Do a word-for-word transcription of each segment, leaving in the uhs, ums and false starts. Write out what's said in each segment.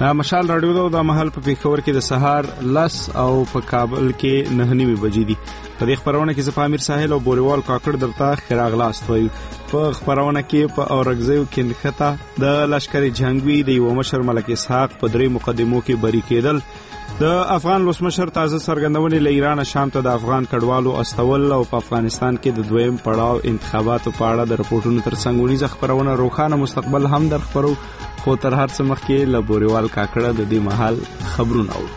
مشال رادیو د مهال په پیښور کې د سهار لس او په کابل کې نه نیمه بجې دي. په دې خبرونه کې زپامیر ساحل او بوریوال کاکړ درته خراغلاست وایو. په خبرونه کې په اورګزیو کې نخته د لشکري جنگوي د یو مشر ملک اسحاق په درې مقدمو کې بری کېدل. د افغان ولسمشر تازه څرګندونې له ایران شام ته د افغان کډوالو استول او په افغانستان کې د دویم پړاو انتخاباتو په اړه د رپورټونو ترڅنګ ونیزه خبرونه روښانه مستقبل هم در خبرو. خو تر هر څه مخکې له بوریوال کاکړه د دې مهال خبرونه اورو.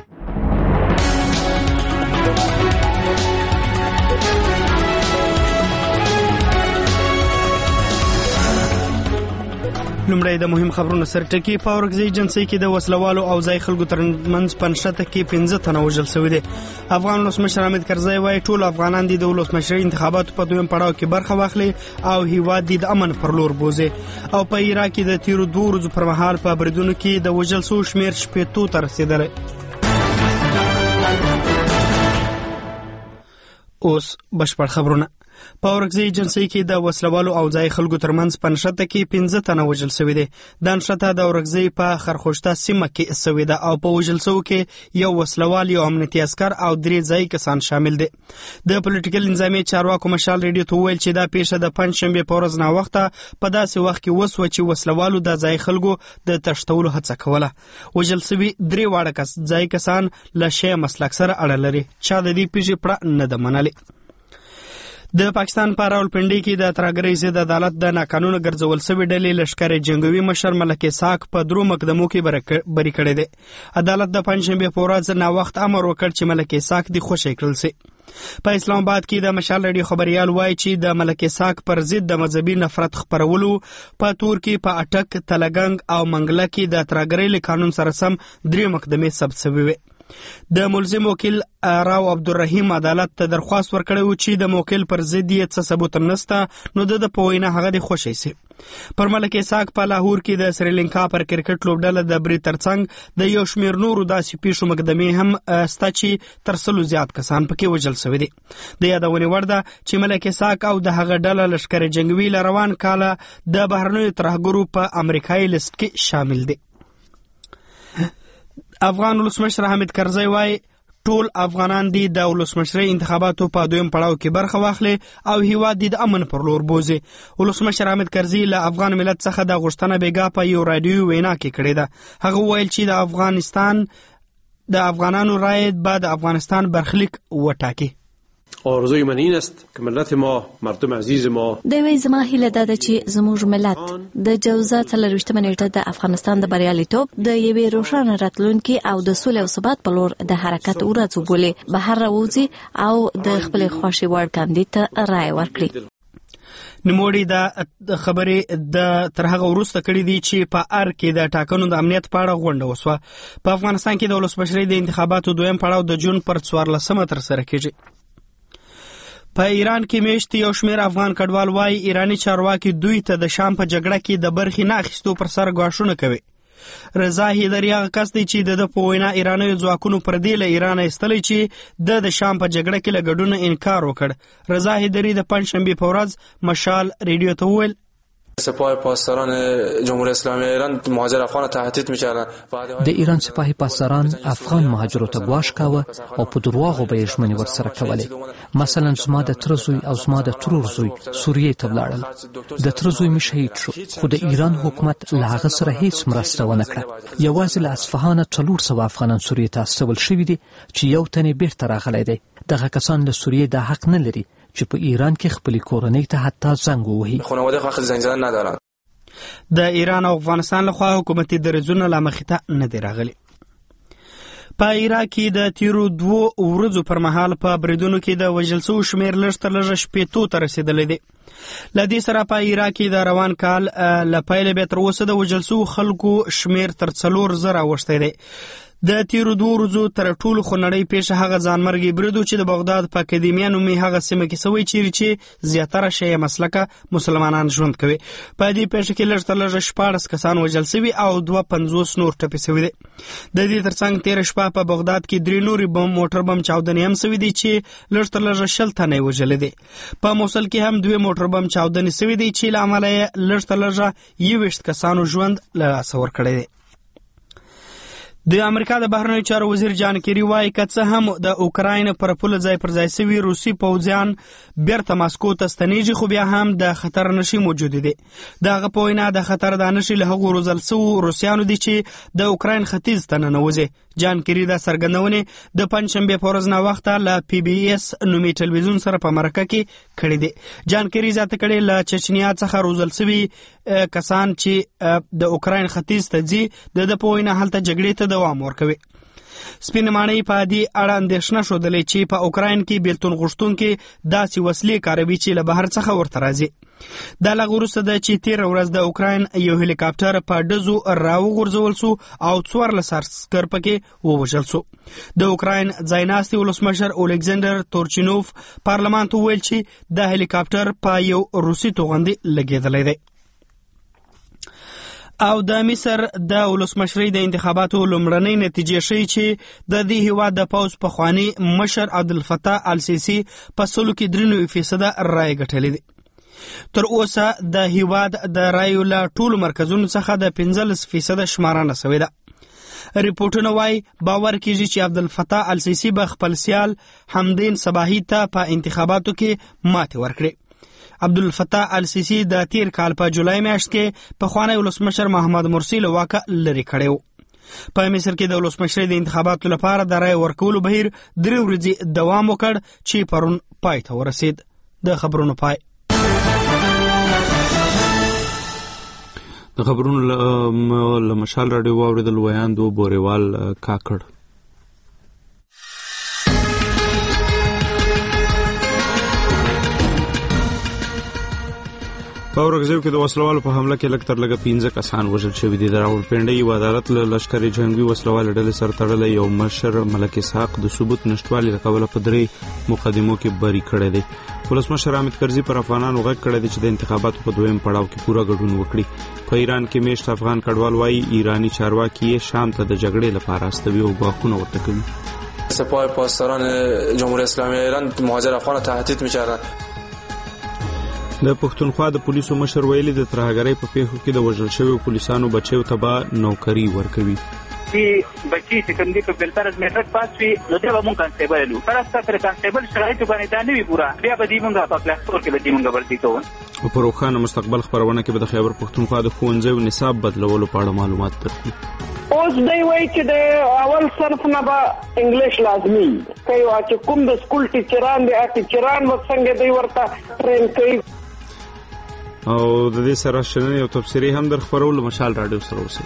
لومړی د مهم خبرونو سرټکی. په اورګزی ایجنسی کې د وسلوالو او ځای خلکو ترمنځ پنځه کې پنځه تنه وژل شوي دي. افغان ولسمشر حامد کرزی وایي ټول افغانان دي د ولسمشرۍ انتخاباتو په دویم پړاو کې برخه واخلي او هیواد دي د امن پر لور بوزي. او په عراق کې د تیرو دوه ورځو پر مهال په بریدونو کې د وژل شوو شمېر شپېتو ته رسېدلی. اوس بشپړ خبرونه. په اورګزی ایجنسی کې د وسلوالو او ځای خلکو ترمنځ پنځه کې پنځه تنه وژل شوي دي. دا نښته د اورګزی په خرخوشته سیمه کې شوې ده او په وژل شوو کې یو وسلوال، یو امنیتي عسکر او درې ځایي کسان شامل دي. د پولیټیکل نظامي چارواکو مشال ریډیو ته وویل چې دا پیښه د پنجشنبې په ورځ ناوخته په داسې وخت کې وسوه چې وسلوالو د ځای خلکو د تښتولو هڅه کوله. وژل شوي درې واړه کس ځایي کسان له شیعه مسلک سره اړه لري. چا د دې پیښې پړه نه ده منلې. د پاکستان په راولپنډي کې د ترهګرۍ ضد عدالت د ناقانونه ګرځول شوې ډلې لښکرې جنګوي مشر ملک اسحاق په درو مقدمو کې بری کړی دی. عدالت د پنجشنبې په ورځ ناوخت امر وکړ چې ملک اسحاق دې خوشی کړل شي. په اسلام آباد کې د مشال رادیو خبريال وایي چې د ملک اسحاق پر ضد د مذهبي نفرت خپرولو په تور کې په اټک، تلګنګ او منګله کې د ترهګرۍ له قانون سره سم درې مقدمې ثبت شوې وې. د ملزم وکیل راو عبدالرحیم عدالت ته درخواست ورکړی و چې د موکل پر ضد یې څه ثبوت نشته نو د په وینا هغه د خوشی سي. پر ملک اسحاق په لاهور کې د سریلانکا پر کرکټ لوبډله د بری ترڅنګ د یو شمېر نورو داسې پیښو مقدمې هم سته چې تر سلو زیات کسان پکې وژل شوي دي. د یادونې وړ ده چې ملک اسحاق او د هغه ډله لښکرې جنګوي له روان کاله د بهرنیو ترهګرو په امریکایي لیست کې شامل دي. افغان ولسمشر حامد کرزی وایي ټول افغانان دي د ولسمشرۍ انتخاباتو په دویم پړاو کې برخه واخلي او هیواد دي د امن پر لور بوزي. ولسمشر حامد کرزی له افغان ملت څخه د غوښتنه بیګا په یو رادیو وینا کې کړې ده. هغه ویل چې د افغانستان د افغانانو رای به د افغانستان برخلیک وټاکي. آرزوی من این است که ملت ما، مردم عزیز ما، د وی زما هیله ده چې زموږ ملت د جوزا څلرویشتمه نیټه د افغانستان د بریالیتوب د یوې روښانه راتلونکي او د سولې او ثبات په لور د حرکت ورځ وبولي، بهر راوځي او د خپل خوښي وړ کاندید ته رای ورکړي. نوموړي دا خبرې د تر هغه وروسته کړې دي چې په ار کې د ټاکنو د امنیت په اړه غونډه وسوه. په افغانستان کې د ولسمشرۍ د انتخاباتو دویم پړاو د جون پر څوارلسمه ترسره کېږي. په ایران کې میشت یو شمېر افغان کډوال وایي ایرانی چارواکي دوی ته د شام په جګړه کې د برخې نه اخیستو پر سر ګواښونه کوي. رضا هیدري هغه کس دی چې د ده په وینا ایرانیو ځواکونو پر دې له ایرانه ایستلی چې د د شام په جګړه کې له ګډون انکار وکړ. رضا هیدري د پنجشنبې په ورځ مشال ریډیو ته وویل سپاه پاسداران جمهوری اسلامی ایران مهاجر افغان تهدید می‌کردند. د ایران سپاه پاسداران افغان مهاجرو ته ګواښ کاوه او په درواغو به یې ژمنې ورسره کولې. مثلا زما د تره زوی او زما د ترور زوی سوریې ته ولاړل. د تره زوی مې شهید شو خو د ایران حکومت له هغه سره هیڅ مرسته ونه کړه. یوازې له اصفهانه څلور سوه افغانان سوریې ته استول شوي دي چې یو تن یې بیرته راغلی دی. دغه کسان له سوریې دا حق نه لري چې په ایران کې خپل کورنۍ ته حتی زنګ ووهي. خانواده خو حق زنګ زدن ندارن. د ایران او افغانستان لخوا حکومتي دریځونه لا مخې ته نه دي راغلي. په عراق کې د تیرو دوو ورځو پر مهال په بریدونو کې د وژل شوو شمېر لږ تر لږه شپېتو ته رسېدلی دی. له دې سره په عراق کې د روان کال له پیله بیا تر اوسه د وژل شوو خلکو شمېر تر څلور زره اوښتی دی. د تیرو دوه ورځو تر ټولو خونړۍ پیښه هغه ځانمرګي برید و چې د بغداد په اکاډیمیا نومې هغه سیمه کې شوی چیرې چې زیاتره شیعه مسلکه مسلمانان ژوند کوي. په دې پیښه کې لږ تر لږه شپاړس کسان وژل شوي او دوه پنځوس نور ټپي شوي دي. د دې ترڅنګ تېره شپه په بغداد کې درې نورې بم موټر بم چاودنې هم شوي دي چې لږ تر لږه شل تنه یې وژلي دي. په موصل کې هم دوې موټر بم چاودنې شوي دي چې له امله یې لږ تر لږه یوویشت کسانو ژوند له لاسه ورکړی دی. د امریکا د بهرنیو چارو وزیر جان کیری وایي که څه هم د اوکراین پر پوله ځای پر ځای سوي روسي پوځیان بیرته ماسکو ته ستنیږي، خو بیا هم د خطر نښې موجودې دي. د هغه په وینا د خطر دا نښې له هغو روزل سوو روسیانو دي چې د اوکراین ختیځ ته ننوځي. جان کیری دا څرګندونې د پنجشنبې په ورځ ناوخته له پی بي اس نومي ټلویزیون سره په مرکه کې کړې دي. جان کیری زیاته کړې له چچنیا څخه روزل سوي کسان چې د اوکراین ختیځ ته ځي د ده په وینا هلته جګړې ته دوام ورکوي. سپین ماڼۍ په دې اړه اندېښنه ښودلې چې په اوکراین کې بیلتون غوښتونکي داسې وسلې کاروي چې له بهر څخه ورته راځي. دا له هغه وروسته ده چې تېره ورځ د اوکراین یو هلیکاپټر په ډزو راوغورځول سو او څوارلس عسکر پکې ووژل سو. د اوکراین ځایناستي ولسمشر اولکساندر تورچینوف پارلمان ته وویل چې دا هلیکاپټر په یو روسي توغندي لګېدلی دی. او د مصر د ولسمشرۍ د انتخاباتو لومړنۍ نتیجې ښیي چې د دې هیواد د پوځ پخواني مشر عبدالفتاح السیسي په سلو کې درې نوي فیصده رایې ګټلې دي. تر اوسه د هیواد د رایو له ټولو مرکزونو څخه د پنځلس فیصده شمارنه سوې ده. ریپورټونه وایي باور کیږي چې عبدالفتاح السیسي به خپل سیال حمدین صباحي ته په انتخاباتو کې ماتې ورکړي. عبدالفتاح السیسی د تیر کال په جولای میاشت کې پخوانی ولسمشر محمد مرسی له واکه لرې کړی و. په مصر کې د ولسمشرۍ د انتخاباتو لپاره د رایې ورکولو بهیر درې ورځې دوام وکړ چې پرون پای ته ورسید. د خبرونو پای. د خبرونو له مشال راډیو واورېدل ویاندو بورېوال کاکړ. په اورګزیو کې د وسلوالو په حمله کې لږ تر لږه پنځه کسان وژل شوي دي. د راولپنډۍ یو عدالت له لښکرې جنګي وسلوالو ډلې سره تړلی یو مشر ملک اسحاق د ثبوت نشتوالي له کبله په درې مقدمو کې بری کړی دی. ولسمشر حامد کرزي پر افغانانو غږ کړی دی چې د انتخاباتو په دویم پړاو کې پوره ګډون وکړي. په ایران کې میشت افغان کډوال وایي ایرانی چارواکي یې شام ته د جګړې لپاره استوي او ګواښونه ورته کوي. سپاه پاسداران جمهوری اسلامی ایران مهاجر افغان تهدید می‌کردند. د پښتونخوا د پولیسو مشر ویلي د ترهګرۍ په پیښو کې د وژل شویو پولیسانو بچیو ته به نوکري ورکوي. چې بچی چې کوم دي په بل طرز میټرک پاس وي نو دا به مونږ کانسټیبل یو پر اساس پر کانسټیبل شرایط باندې دا نه وي پورا بیا به دی مونږه په کلاس فور کې به دی مونږه ورتي کوو. او په روښانه مستقبل خبرونه کې به د خیبر پښتونخوا د ښوونځیو نصاب بدلولو په اړه معلومات درکړي. اوس دی وایي چې د اول صرف نه به انګلیش لازمي کوي چې کوم د سکول ټیچران دي ټیچران وڅنګه دی ورته ټرین کوي. او د دې سره شننې او تفسیري هم در خبرولو مشال راډیو سره اوسئ.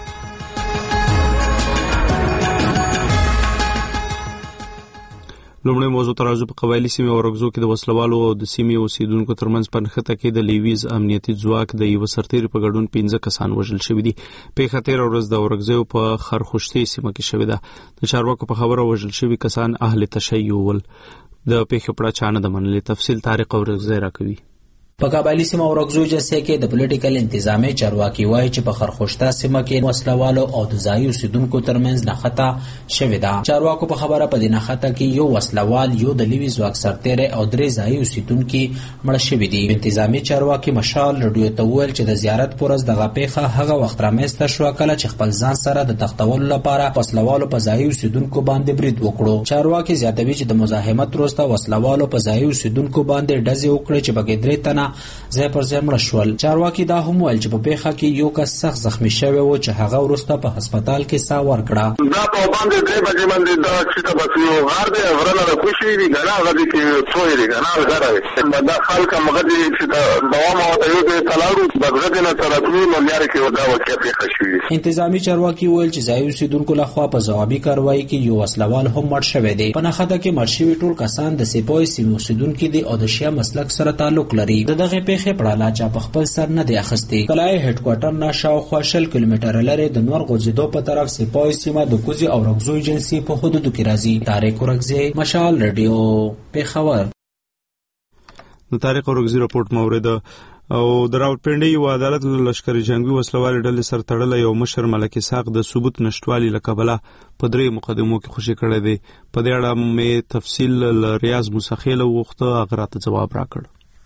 لومړی موضوع ترازو په قبایلي سیمې اورګزو کې د وسلوالو او د سیمې اوسیدونکو ترمنځ په نښته کې د لیویز امنیتي ځواک د یوه سرتیري په ګډون پنځه کسان وژل شوي دي. پیښه تېره ورځ د اورګزو په خرخشتي سیمه کې شوې ده. د چارواکو په خبره وژل شوي کسان اهل تشیع ول. د پیښې په اړه چا نه ده منلې. تفصیل طارق اورګزی راکوي. په قبایلی سیمه اورګزو جلسې کې د پولیټیکل انتظامی چارواکي وایي چې په خرخشته سیمه کې وسلوالو او د ځایي اوسیدونکو ترمنځ نښته شوې ده. چارواکو په خبره په دې نښته کې یو وسلوال، یو د لیوي ځواک سرتیری او درې ځایي اوسیدونکي مړه شوي دي. انتظامی چارواکي مشال رادیو ته وویل چې د زیارت په ورځ دغه پیښه هغه وخت رامنځته شوه کله چې خپل ځان سره د تختولو لپاره وسلوالو په ځایي اوسیدونکو باندې برید وکړو. چارواکي زیاتوي چې د مزاحمت وروسته وسلوالو په ځایي اوسیدونکو باندې ډزې وکړې چې پکې درې تنه ځای پر ځای مړه شول. چارواکي دا هم ویل چې په پیښه کې یو کس سخت زخمی شوی و چې هغه وروسته په هسپتال کې ساه ورکړه. دا په باندې درې بجې باندې دا چې بس یو غار دی غرنه د کوشي دی غنا غدي کې څوې دی غنا غره دا خلک هغه دي چې دوام او یو د تلاړو دغه نه تراتلو نو لري کې دا واقعي پیښه شوې. انتظامی چارواکي ویل چې ځای اوسیدونکو لخوا په ځوابي کاروایی کې یو وسلوال هم مړ شوی دی. په نښته کې مړ شوي ټول کسان د سپاه سیمې اوسیدونکي دي او د شیا مسلک سره تعلق لري. دغه پیښې په اړه چا په خپل سر نه دی اخیستی. کلای هډ کوارټر نه شاوخوا شل کیلومتره لرې د نور غورځېدو په طرف سپاه سیمه د کوزي او اورګزو ایجنسي په حدودو کې راځي. طارق اورګزی، مشال رادیو، پیښور. د طارق اورګزی راپورټ مورید. او د راولپنډۍ یو عدالت له لښکرې جنګي وسلوالې ډلې سره تړلی یو مشر ملک اسحاق د ثبوت نشتوالي له کبله په درې مقدمو کې خوشي کړی دی. په دې اړه مې تفصیل له ریاض موسیخیل وغوښته، هغه راته ځواب راکړ.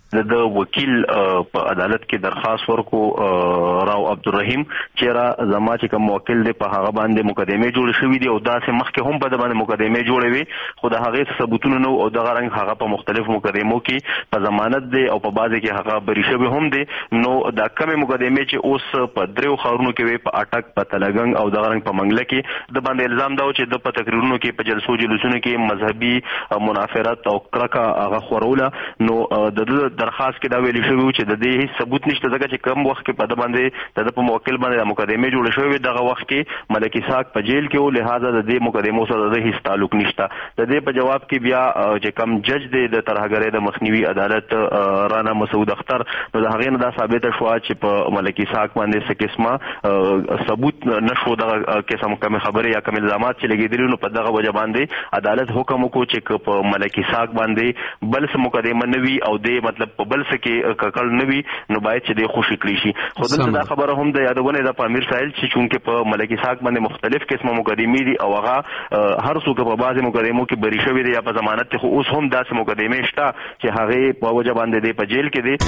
د وکیل په عدالت کې درخواست ورکو راو عبدالرحیم چې را زما چې کوم موکل دی په هغه باندې مقدمه جوړ شوې دي او دا سه مخکې هم په د باندې مقدمه جوړې وي خو د هغه ثبوتونه نو او د غرنګ هغه په مختلف مقدمو کې په ضمانت دی او په بازي کې هغه بری شوی هم دی نو دا کمه مقدمه چې اوس په دریو خارونو کې وي په اٹک په تلګنګ او د غرنګ په منګله کې د باندې الزام دا چې د په تقریرونو کې په جلسو جلوسونو کې مذهبي منافرت او کرکه هغه خوروله نو د درخواست کې دا ویل شوی چې د دې هیڅ ثبوت نشته ځکه چې کم وخت کې په د باندې د په موکل باندې مقدمه جوړ شوی دغه وخت کې ملکی ساق په جیل کې او لہذا د دې مقدمو سره د هیڅ تعلق نشته د دې په جواب کې بیا چې کم جج دی د ترهګری د مخنیوي عدالت رانا مسعود اختر نو د هغې نه دا ثابته شوه چې په ملکی ساق باندې څه قسمه ثبوت نشو دغه قسم کوم خبرې یا کوم الزامات چې لګېدلي نو په دغه وجه باندې عدالت حکم وکړو چې په ملکی ساق باندې بل څه مقدمه نه وي او د مطلب په بل څه کې ککړ نه وي نو باید چې د خوشي کړی شي خو دلته دا خبره هم د یادونه ده په امیر ساحل چې چونکې په ملکی ساق باندې مختلف قسمه مقدمې دي او هغه هر څوک په بعضې مقدمو کې بری شوی دی یا په ضمانت خو اوس هم داسې مقدمې شته چې هغې په وجه باندې دی په جیل کې دی.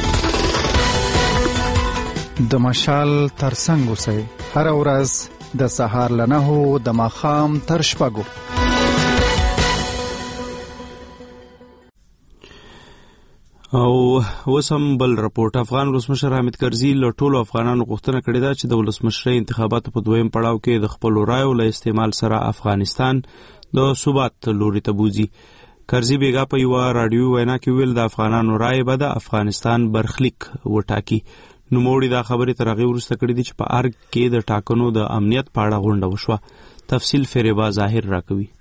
د مشال ترڅنګ اوسئ هره ورځ د سهار له نهو د ماښام تر شپږو. او وسم بل رپورټ افغان ولسمشر حامد کرزي له ټولو افغانانو غوښتنه کړې ده چې د ولسمشرۍ انتخاباتو په دویم پړاو کې د خپلو رایو له استعمال سره افغانستان د ثبات لوري ته بوځي. کرزي بیګا په یوه راډیوي وینا کې ویل د افغانانو رایې به د افغانستان برخلیک وټاکي. نوموړي دا خبرې تر هغې وروسته کړې دي چې په ارګ کې د ټاکنو د امنیت په اړه غونډه وشوه. تفصیل فریبا ظاهر راکوي.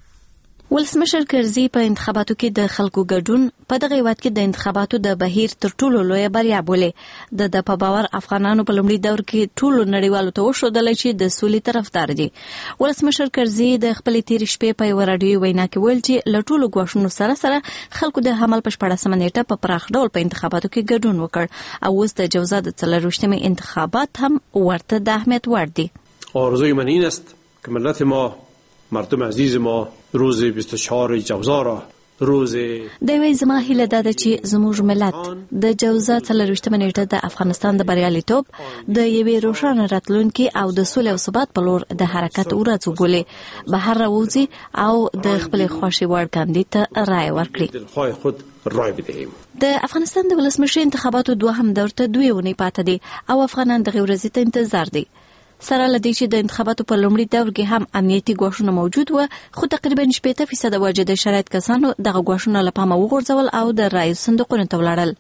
ولسمشر کرزي په انتخاباتو کې د خلکو ګډون په دغه هیواد کې د انتخاباتو د بهیر تر ټولو لویه بریا بولې. د د په باور افغانانو په لومړي دور کې ټولو نړیوالو ته وښودل چې د سولې طرفدار دي. ولسمشر کرزي د خپلې تېرې شپې په یوه راډیوي وینا کې ویل چې له ټولو ګواښونو سره سره خلکو د حمل په شپاړسمه نیټه په پراخ ډول په انتخاباتو کې ګډون وکړ او اوس د جوزا د څلرویشتمې انتخابات هم ورته د اهمیت وړ دي. آرزوی من این است که ملت ما مردم عزیز ما روز بیست و چهار جوزا را روز د وی زما هیله ده چې زموږ ملت د جوزا څلرویشتمه نیټه د افغانستان د بریالیتوب د یوې روښانه راتلونکي او د سولې او ثبات په لور د حرکت ورځ وبولي بهر راوځي او د خپلې خوښې وړ کاندید ته رایه ورکړي. خود رای بدهیم. د افغانستان د ولسمشرۍ انتخاباتو دوهم دور ته دوه اونۍ پاته دي او افغانان دغه ورځې ته انتظار دي. سره لدی چې د انتخاباتو په لومړي دور کې هم امنیتي ګواښونه موجود و خو تقریبا شپږ فیصد واجد شرایط کسانو دغه ګواښونه له پامه وغورځول او د رایو صندوقونو ته ولاړل.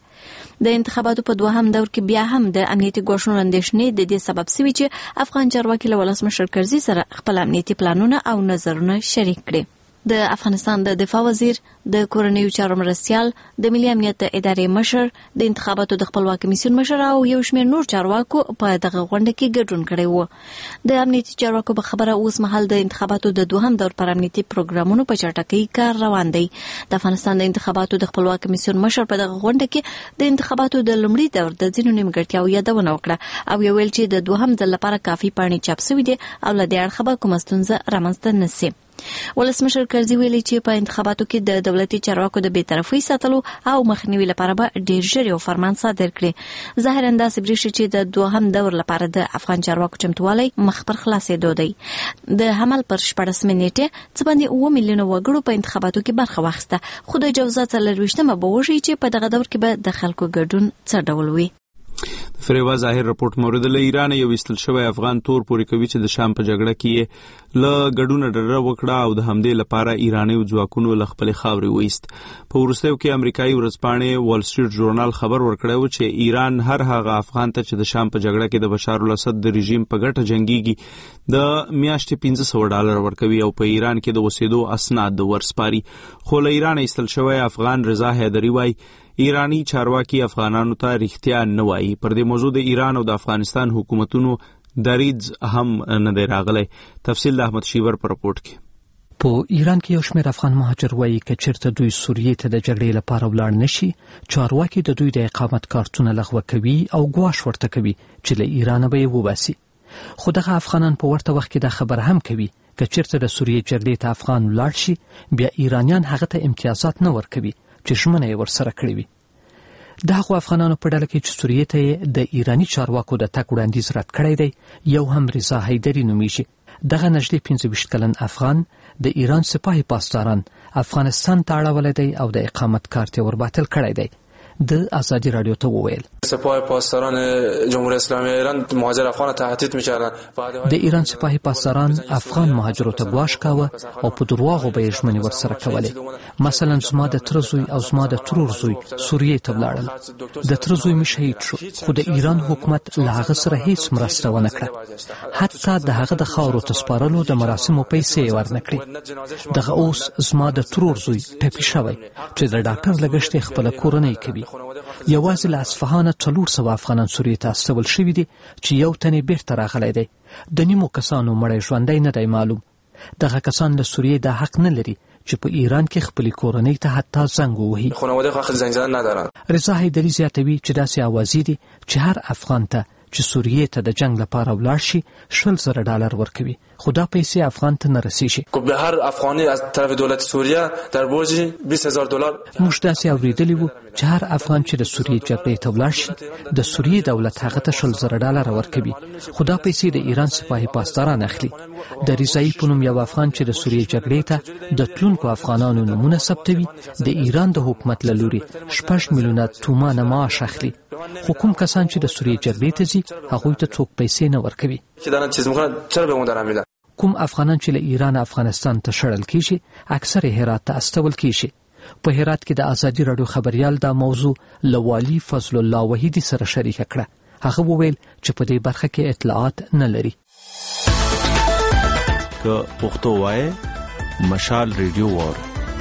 د انتخاباتو په دوهم دور کې بیا هم د امنیتي ګواښونو اندېښنې د دې سبب شوي چې افغان چارواکي له ولسمشر کرزي سره خپل امنیتي پلانونه او نظرونه شریک کړي. د افغانستان د دفاع وزیر، د کورنیو چارو مرستیال، د ملي امنیت د ادارې مشر، د انتخاباتو د خپلواک کمیسیون مشر او یو شمېر نور چارواکو په دغه غونډه کې ګډون کړی و. د امنیتي چارواکو په خبره اوس مهال د انتخاباتو د دوهم دور پر امنیتي پروګرامونو په چټکۍ کار روان دی. د افغانستان د انتخاباتو د خپلواک کمیسیون مشر په دغه غونډه کې د انتخاباتو د لومړي دور د ځینو نیمګړتیاو یادونه وکړه او ویل چې د دوهم ځل لپاره کافي پاڼې چاپ شوي دي او له دې اړخه به کومه ستونزه رامنځته نه شي. ولسمشر کرزي ویلي چې په انتخاباتو کې د دولتي چارواکو د بی‌طرفۍ ساتلو او مخنیوي لپاره به ډېر ژر یو فرمان صادر کړي. ظاهرا داسې برېښي چې د دوهم دور لپاره د افغان چارواکو چمتووالی مخ پر خلاصېدو دی. د حمل پر شپاړسمې نیټې څه باندې اووه میلیونه وګړو په انتخاباتو کې برخه واخیسته خو د جوزا څلرویشتمه به وښیي چې په دغه دور کې به د خلکو ګډون څه ډول وي. فریوا ظاهر رپورټ مورد له ایران یو وستل شوی افغان تور پوري کوي چې د شام په جګړه کې له ګډونه ډره وکړه او د همدې لپاره ایرانی ځواکونو له خپل خاورې وېست. په وروستیو کې امریکایي ورځپاڼې وال سټریټ ژورنال خبر ورکړی و چې ایران هر هغه افغان ته چې د شام په جګړه کې د بشار الاسد د رژیم په ګټه جنگيږي د میاشتې پنځه سوه ډالر ورکوي او په ایران کې د اوسېدو اسناد ورسپاري. خو له ایران ایستل شوی افغان رضا حیدري وایي ایرانی چارواکي افغانانو ته رښتیا نه وایي. پر دې موضوع د ایران او د افغانستان حکومتونو دریځ هم نه دی راغلی. تفصیل د احمد شیور په رپورټ کې. په ایران کې یو شمېر افغان مهاجر وایي که چېرته دوی سوریې ته د جګړې لپاره ولاړ نشي چارواکي د دوی د اقامت کارتونه لغوه کوي او ګواښ ورته کوي چې له ایرانه به یې وباسي. خو دغه افغانان په ورته وخت کې دا خبره هم کوي که چېرته د سوریې جګړې ته افغان ولاړ شي بیا ایرانیان هغه ته امتیازات نه ورکوي چې ژمنه یې ورسره کړې وي. د هغو افغانانو په ډله کې چې سوریې ته د ایرانی چارواکو د تګ وړاندیز رد کړی دی یو هم رضا حیدري نومیږي. دغه نږدې پنځه ویشت کلن افغان د ایران سپاهي پاسداران افغانستان ته اړولی دی او د اقامت کارت یې ورباطل کړی دی. د آزادی رادیو ته وویل سپاه پاسداران جمهوری اسلامی ایران مهاجر افغان تهدید می‌کردند. د ایران سپاهي پاسداران افغان مهاجرو ته ګواښ کاوه او په درواغو به یې ژمنې ورسره کولې. مثلا زما د تره زوی او زما د ترور زوی سوریې ته ولاړل. د تره زوی مې شهید شو خو د ایران حکومت له هغه سره هیڅ مرسته ونه کړه. حتی د هغه د خاورو ته سپارلو د مراسمو پیسې یې ورنه کړې. دغه اوس زما د ترور زوی ټپي شوی چې د ډاکټر لګښت یې خپله کورنۍ کوي. یوازې له اصفهانه څلور سوه افغانان سوریې ته استول شوي دي چې یو تن یې بیرته راغلی دی. د نیمو کسانو مړی ژوندی نه دی معلوم. دغه کسان له سوریې دا حق نه لري چې په ایران کې خپلې کورنۍ ته حتی زنګ ووهي. خانواده خو حق زنګ زدن ندارن. رضا حیدري زیاتوي چې داسې اوازې دي چې هر افغان ته چې سوریې ته د جنگ لپاره ولاړ شي شل زره ډالر ورکوي خو دا پیسې افغان ته نه رسیږي. به هر افغانی از طرف دولت سوریه در برج بیست هزار دلار. موږ داسې اورېدلي وو چې هر افغان چې د سوریې جګړې ته ولاړ شي د سوریې دولت هغه ته شل زره ډالر ورکوي خو دا پیسې د ایران سپاهي پاسداران اخلي. د رضایي په نوم یو افغان چې د سوریې جګړې ته د تلونکو افغانانو نومونه ثبتوي د ایران د حکومت له لوري شپږ میلیونه تومانه معاش اخلي. خو کوم کسان چې د سوریې جګړې ته ځي هغوی ته څوک پیسې نه ورکوي. کوم افغانان چې له ایران افغانستان ته شړل کیږي اکثر هرات ته استول کیږي. په هرات کې د آزادی رادیو خبريال دا موضوع له والي فضل الله وحیدی سره شریک کړه. هغه وویل چې په دې برخه کې اطلاعات نه لري. که پښتو وای مشال ریډیو وار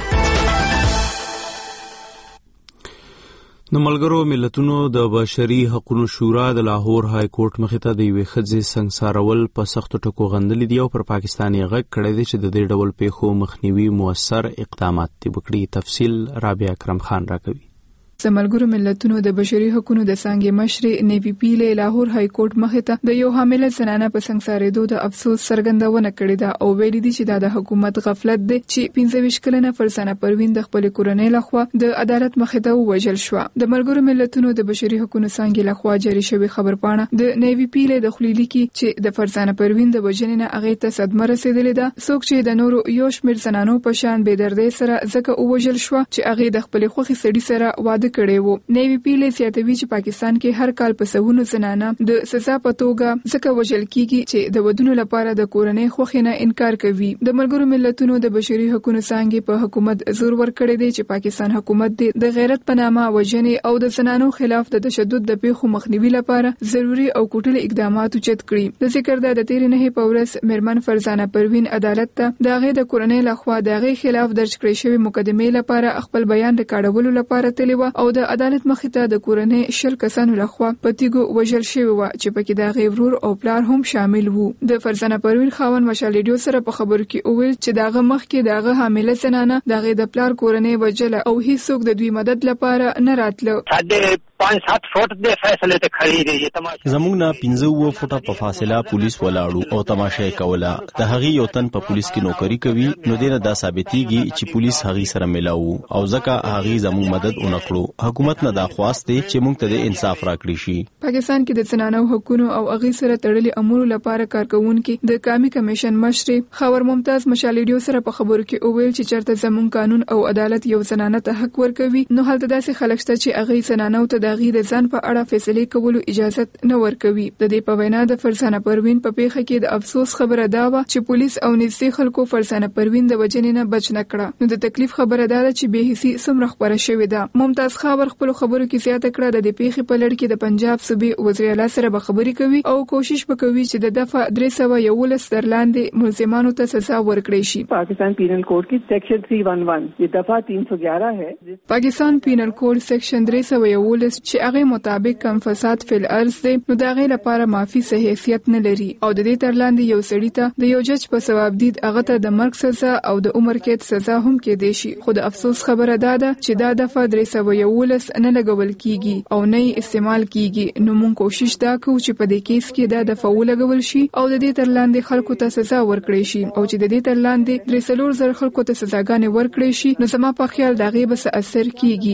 د ملګرو ملتونو د بشري حقوقو شورا د لاهور های کورټ مخې ته د یوې ښځې سنګسارول په سختو ټکو غندلي دي او پر پاکستان یې غږ کړی دی چې د دې ډول پیښو مخنیوي مؤثر اقدامات دي وکړي. تفصیل رابعه اکرم خان راکوي. د ملګرو ملتونو د بشري حقوقو د څانګې مشر نیوی پیله لاهور های کورټ مخې ته د یو حامله زنانه په څنګهسارېدو د افسوس څرګندونه کړې ده او ویل دي چې دا د حکومت غفلت دی چې پنځه ویشت کلنه فرزانه پروین د خپل کورنۍ لخوا د عدالت مخې ته ووژل شو. د ملګرو ملتونو د بشري حقوقو څانګې لخوا جاری شوی خبرپاڼه د نیوی پیله د خلیلی کې چې د فرزانه پروین د وژنې نه هغه ته صدمه رسیدلې ده. څوک چې د نورو یو شمېر زنانو په شان بې دردۍ سره ځکه ووژل شو چې هغه د خپل خوخي سړي سره واده کړی وو. نیوی پیله زیاتوي چې پاکستان کې هر کال په سوونو زنانه د سزا په توګه ځکه وژل کیږي چې د ودونو لپاره د کورنۍ خوښۍ نه انکار کوي. د ملګرو ملتونو د بشري حقوقو څانګې په حکومت زور ورکړی دی چې پاکستان حکومت د غیرت په نامه وژنې او د زنانو خلاف د تشدد د پیښو مخنیوي لپاره ضروري او کوټلي اقدامات اوچت کړي. د ذکر د تیرې نه په ورځ میرمن فرزانه پروین عدالت ته د هغې د کورنۍ لخوا د هغې خلاف درج کړې شوې مقدمې لپاره خپل بیان ریکارډولو لپاره تللی وه او د عدالت مخې ته د کورنۍ شل کسانو لخوا په تیږو وژل شوی و چې پکې د هغې ورور او پلار هم شامل وو. د فرزانه پروین خاوند مشال ریډیو سره په خبرو کې وویل چې دغه مخکې دغه حامله زنانه دغه د پلار کورنۍ وژله او هیڅوک د دوی مدد لپاره نه راتله. پانچ سات فوټ د فیصله ته خړې دي تماشا زموږ نه پنځه و فوټه په فاصله پولیس ولاړو او تماشا کوله. د هغې یو تن په پولیس کې نوکری کوي نو دینه دا ثابتېږي چې پولیس هغې سره ملاو او ځکه هغې زموږ مدد ونکړو. حکومت نه دا خواست دی چې موږ ته د انصاف راکړي شي. پاکستان کې د زنانو حقوقو او هغې سره تړلي امور لپاره کارکونکي د قومي کمیشن مشر خاور ممتاز مشال ریډیو سره په خبرو کې وویل چې چرته زموږ قانون او عدالت یو زنانه ته حق ورکوي نو هلته داسې خلک شته چې هغې زنانو ته د هغې د ځان په اړه فیصلې کولو اجازه نه ورکوي. د دې په وینا د فرزانه پروین په پیښه کې د افسوس خبره دا وه چې پولیس او نږدې خلکو فرزانه پروین د وژنې نه بچ نه کړه. نو د تکلیف خبره دا ده چې بې حسي څومره خپره شوې ده. ممتاز خاور خپلو خبرو کې زیاته کړه د دې پیښې په لړ کې د پنجاب صوبې وزیر اعلی سره به خبرې کوي او کوشش به کوي چې د دفعه درې سوه یولس در لاندې ملزمانو ته سزا ورکړي شي. پاکستان پینل کوډ کې سیکشن تین سو احداشر یہ دفعه تین سو گیارہ ہے. پاکستان پینل کوډ سیکشن درې سوه یولس چې هغه مطابق کم فساد فی الارض دی نو د هغې لپاره معافي څه حیثیت نه لري او د دې تر لاندې یو سړي ته د یو جج په ثواب دید هغه ته د مرګ سزا او د عمر قید سزا هم کېدی شي. خو د افسوس خبره دا ده چې دا دفعه درې سوه یولس نه لګول کیږي او نه یې استعمال کیږي. نو موږ کوشش دا کوو چې په دې کیس کې دا دفعه ولګول شي او د دې تر لاندې خلکو ته سزا ورکړي شي او چې د دې تر لاندې درې څلور زره خلکو ته سزاګانې ورکړي شي نو زما په خیال د هغې به څه اثر کیږي.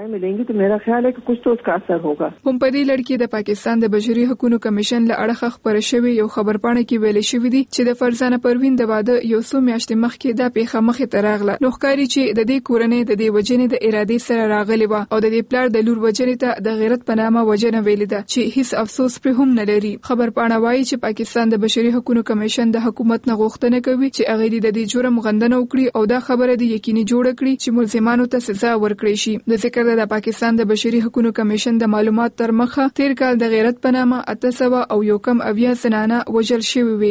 मिलेंगी तो मेरा ख्याल है कि कुछ तो उसका असर होगा. هم په دې لړ کې د پاکستان د بشري حقوقو کمیشن له اړخه خبره شوې یو خبرپاڼه کې ویل شوې دي چې د فرزانه پروین د واده یو څو میاشتې مخکې دا پیښه مخې ته راغله. نو ښکاري چې د دې کورنۍ د دې وجنې د ارادې سره راغلي و او د دې پلار د لور وجنې ته د غیرت په نامه وجنه ویل ده چې هیڅ افسوس پر هم نه لري. خبرپاڼه وایي چې پاکستان د بشري حقوقو کمیشن د حکومت نه غوښتنه کوي چې هغه د دې جرم غندنه وکړي او دا خبره د یقیني جوړ کړي چې ملزمانو ته سزا ورکړي شي. د ذکر د پاکستان د بشري حقوقو کمیشن د معلومات تر مخه تیر کال د غیرت په نامه اته سوه او یو کم اویا زنانه وژل شوي وي.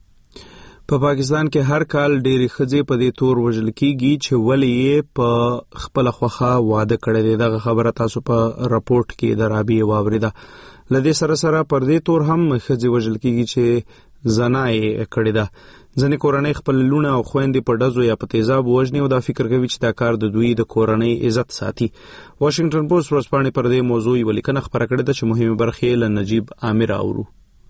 په پا پاکستان کې هر کال ډېری ښځې په دې تور وژل کیږي چې ولې یې په خپل خوخه واده کړی دی. دغه خبره تاسو په راپورټ کې د رابعې واوریده. لدې سره سره پر دې تور هم ښځې وژل کیږي چې زنا یې کړې ده. ځینې کورنۍ خپل لونه او خویندې په ډزو یا په تیزاب وژني او دا فکر کوي چې دا کار د دوی د کورنۍ عزت ساتي. واشنگټن پوسټ ورځپاڼې پر دې موضوع یوه لیکنه خپره کړې ده چې مهمې برخې له نجیب عامر اورو.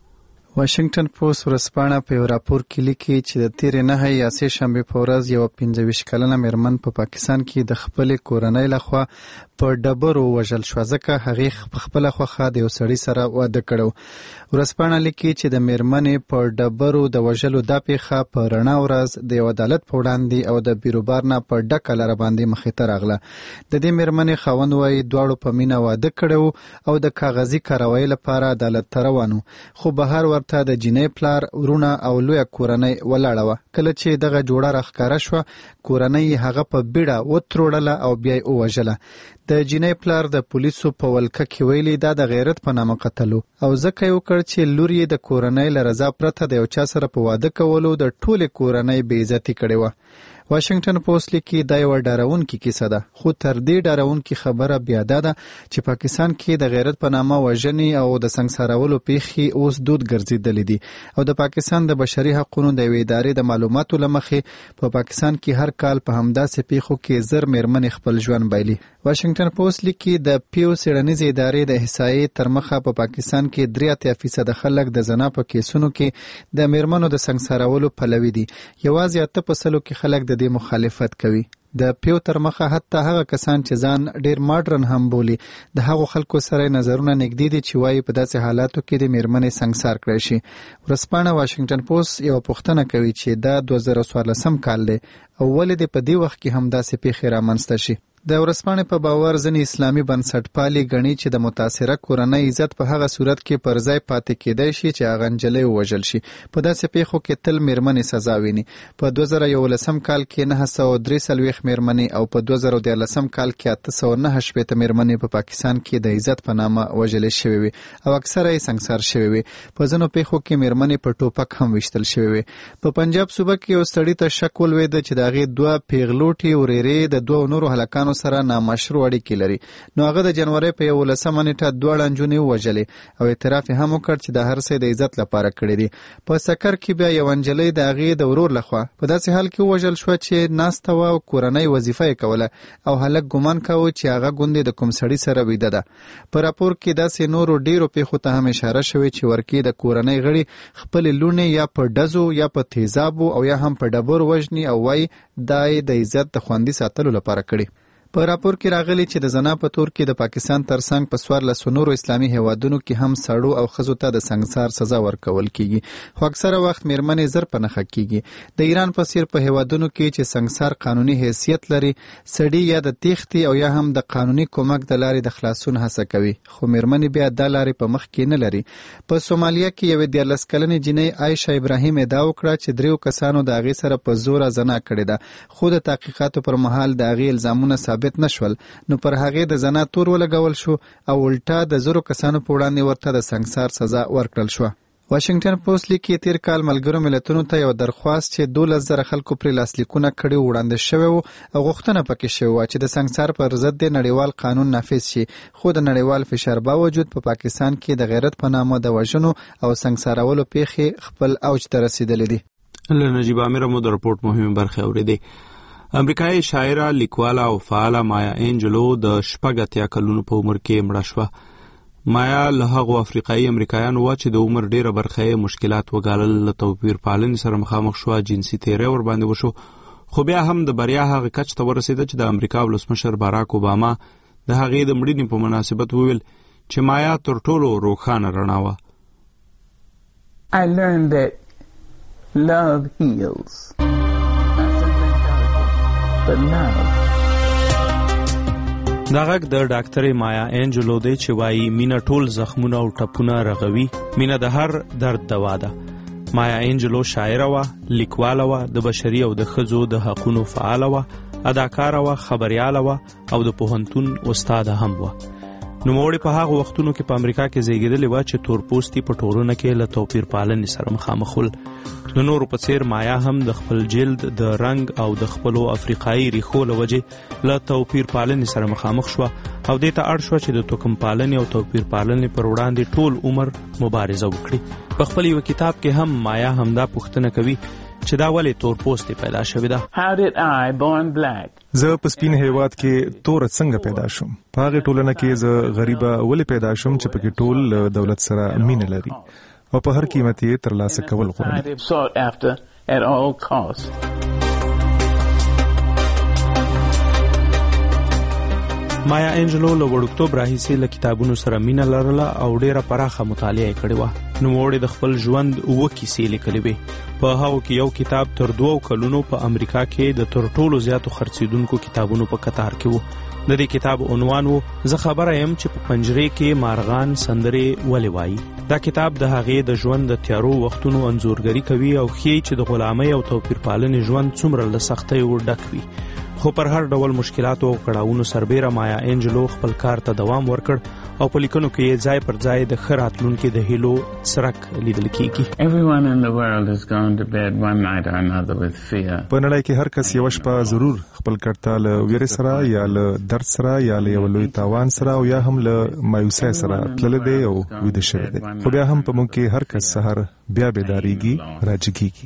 واشنگټن پوسټ ورځپاڼه په یو راپور کې لیکي چې د تیرې نهه یا سې شنبې په ورځ یوه پنځه ویشت کلنه مېرمن په پاکستان کې د خپلې کورنۍ لخوا په ډبرو وژل شوه ځکه هغې په خپله خوښه د یو سړي سره واده کړی. ورځپاڼه لیکي چې د مېرمنې په ډبرو د وژلو دا پیښه په رڼا ورځ د یو عدالت په وړاندې او د بیروبار نه په ډکه لاره باندې مخې ته راغله. د دې مېرمنې خاوند وایي دواړو په مینه واده کړی او د کاغذي کاروایۍ لپاره عدالت ته روان و، خو بهر ته د جینۍ پلار ورونه او لویه کورنۍ ولاړه وه. کله چې دغه جوړه راښکاره شوه کورنۍ هغه په بیړه وتروړله او بیا یې ووژله. د جینۍ پلار د پولیسو په ولکه کې ویلي دا د غیرت په نامه قتل و او ځکه یې وکړ چې لور یې د کورنۍ له رضا پرته د یو چا سره په واده کولو د ټولې کورنۍ بې عزتي کړې وه. واشنگټن پوسټ لیکي دا یوه ډارونکې کیسه ده، خو تر دې ډارونکې خبره بیا دا ده چې پاکستان کې د غیرت په نامه وژنې او د سنګسارولو پیښې اوس دود ګرځېدلې دي او د پاکستان د بشري حقوقو د یوې ادارې د معلوماتو له مخې په پاکستان کې هر کال په همداسې پیښو کې زر مېرمنې خپل ژوند بایلي. واشنگټن پوسټ لیکي د پیو څېړنیزې ادارې د احصایې تر مخه په پاکستان کې درې اتیا فیصده خلک د زنا په کیسونو کې د مېرمنو د سنګسارولو پلوي دي. یوازې اته په سلو کې خلک د دې مخالفت کوي. د پیو تر مخه حتی هغه کسان چې ځان ډیر ماډرن هم بولي د هغو خلکو سره نظرونه نږدې دي چې وایي په داسې حالاتو کې د مېرمنې سنګسار کړی شي. ورځپاڼه واشنگټن پوسټ یوه پوښتنه کوي چې دا دوه زره څوارلسم کال دی او ولې د په دې وخت کې هم داسې پیښې رامنځته شي. د ورځپاڼې په باور ځینې اسلامي بنسټپالي ګڼي چې د متاثره کورنۍ عزت په هغه صورت کې پر ځای پاتې کېدی شي چې هغه نجلۍ ووژل شي. په داسې پیښو کې تل مېرمنې سزا ویني. په دوه زره یولسم کال کې نهه سوه درې څلوېښت مېرمنې او په دوه زره دیارلسم کال کې اته سوه نهه شپېته مېرمنې په پاکستان کې د عزت په نامه وژلې شوې وې او اکثره یې سنګسار شوې وې. په ځینو پیښو کې مېرمنې په ټوپک هم ویشتل شوې وې. په پنجاب صوبه کې یو سړي ته شک ولوېده چې د هغې دوه پیغلوټې ورېرې د دوو نورو هلکانو سره نامشروع اړیکې لري. نو هغه د جنورۍ په یولسمه نیټه دواړه نجونې ووژلې او اعتراف یې هم وکړ چې د هر څه د عزت لپاره کړی دي. په سکر کې بیا یوه نجلۍ د هغې د ورور لخوا په داسې حال کې ووژل شوه چې ناسته وه او کورنۍ وظیفه یې کوله او هلک ګمان کاوه چې هغه ګوندې د کوم سړي سره ویده ده. په راپور کې داسې نورو ډیرو پیښو ته هم اشاره شوې چې ورکې د کورنۍ غړي خپلې لوڼې یا په ډزو یا په تیزابو او یا هم په ډبرو وژني او وایي دا یې د عزت د خوندي ساتلو لپاره کړي. په راپور کې راغلی چې د زنا په تور کې د پاکستان ترڅنګ په څوارلسو نورو اسلامي هیوادونو کې هم سړو او ښځو ته د سنګسار سزا ورکول کیږي، خو اکثره وخت مېرمنې زر په نښه کیږي. د ایران په څیر په هیوادونو کې چې سنګسار قانوني حیثیت لري سړي یا د تیښتې او یا هم د قانوني کومک د لارې د خلاصون هڅه کوي، خو مېرمنې بیا دا لارې په مخ کې نه لري. په سومالیا کې یوې دیارلس کلنې جینۍ عایشه ابراهیم ادعا وکړه چې دریو کسانو د هغې سره په زوره زنا کړې ده، خو د تحقیقاتو پر مهال د هغې الزامونه ثابت نشول، نو پر هغې د زنا تور ولګول شو او الټا د زرو کسانو په وړاندې ورته د سنګسار سزا ورکړل شوه. واشنگټن پوسټ لیکي تیر کال ملګرو ملتونو ته یو درخواست چې دولس زره خلکو پرې لاسلیکونه کړي وړاندې شوی و او غوښتنه پکې شوې وه چې د سنګسار پر ضد د نړیوال قانون نافذ شي، خو د نړیوال فشار باوجود په پاکستان کې د غیرت په نامه د وژنو او سنګسارولو پیښې خپل اوج ته رسېدلې دي. له نجیب عامر مو د رپورټ مهمې برخې اورېدې. امریکایي شاعره، لیکواله او فعاله مایا انجلو د شپږ اتیا کلونو په عمر کې مړه شوه. مایا له هغو افریقایي امریکایانو وه چې د عمر ډیره برخه یې مشکلات وګالل، له توپیر پالنې سره مخامخ شوه، جنسي تیری ورباندې وشو، خو بیا هم د بریا هغه کچ ته ورسېده چې د امریکا ولسمشر باراک اوباما د هغې د مړینې په مناسبت وویل چې مایا تر ټولو روښانه رڼا وه. I learned that love heals. But love. دا غږ د ډاکټرې مایا انجلو دی چې وایي مینه ټول زخمونه او ټپونه رغوي. مینه د هر درد دوا ده. مایا انجلو شاعره وه، لیکواله وه، د بشري او د ښځو د حقونو فعاله وه، اداکاره وه، خبریاله وه او د پوهنتون استاده هم وه. نوموړې په هغه وختونو کې په امریکا کې زیږېدلې وه چې تورپوستي په ټولنه کې له توپیر پالنې سره مخامخ ول. د نورو په څیر مایا هم د خپل جلد د رنګ او د خپلو افریقایي ریښو له وجې له توپیر پالنې سره مخامخ شوه او دې ته اړ شوه چې د توکم پالنې او توپیر پالنې پر وړاندې ټول عمر مبارزه وکړي. په خپل یو کتاب کې هم مایا همدا پوښتنه کوي چې دا ولې تورپوستي پیدا شوې ده. How did I, born black, زه په سپین هیواد کې تور څنګه پیدا شوم؟ په هغه ټولنه کې زه غریبه ولې پیدا شوم چې پکې ټول دولت سره مینه لري او په هر قیمت یې ترلاسه کول غواړي. مایا انجلو له وړکتوب راهیسې له کتابونو سره مینه لرله او ډیره پراخه مطالعه یې کړې وه. نوموړې د خپل ژوند اووه کیسې لیکلې وې. په هغو کې یو کتاب تر دوو کلونو په امریکا کې د تر ټولو زیاتو خرڅېدونکو کتابونو په کتار کې و. د دې کتاب عنوان و زه خبره یم چې په پنجرې کې مارغان سندرې ولې وایي. دا کتاب د هغې د ژوند د تیارو وختونو انځورګري کوي او ښیي چې د غلامۍ او توپیر پالنې ژوند څومره له سختیو ډک وي. خو پر هر ډول مشکلاتو او کړاوونو سربیره مایا انجلو خپل کار ته دوام ورکړ او په لیکنو کې یې ځای پر ځای د ښه راتلونکي د هیلو څرک لیدل کېږي. په نړۍ کې هر کس یوه شپه ضرور خپل کټ ته له ویرې سره یا له درد سره یا له یو لوی تاوان سره او یا هم له مایوسۍ سره تللی دی او ویده شوی دی. خو بیا هم په موږ کې هر کس سحر بیا بیداریږي، راجګیږي.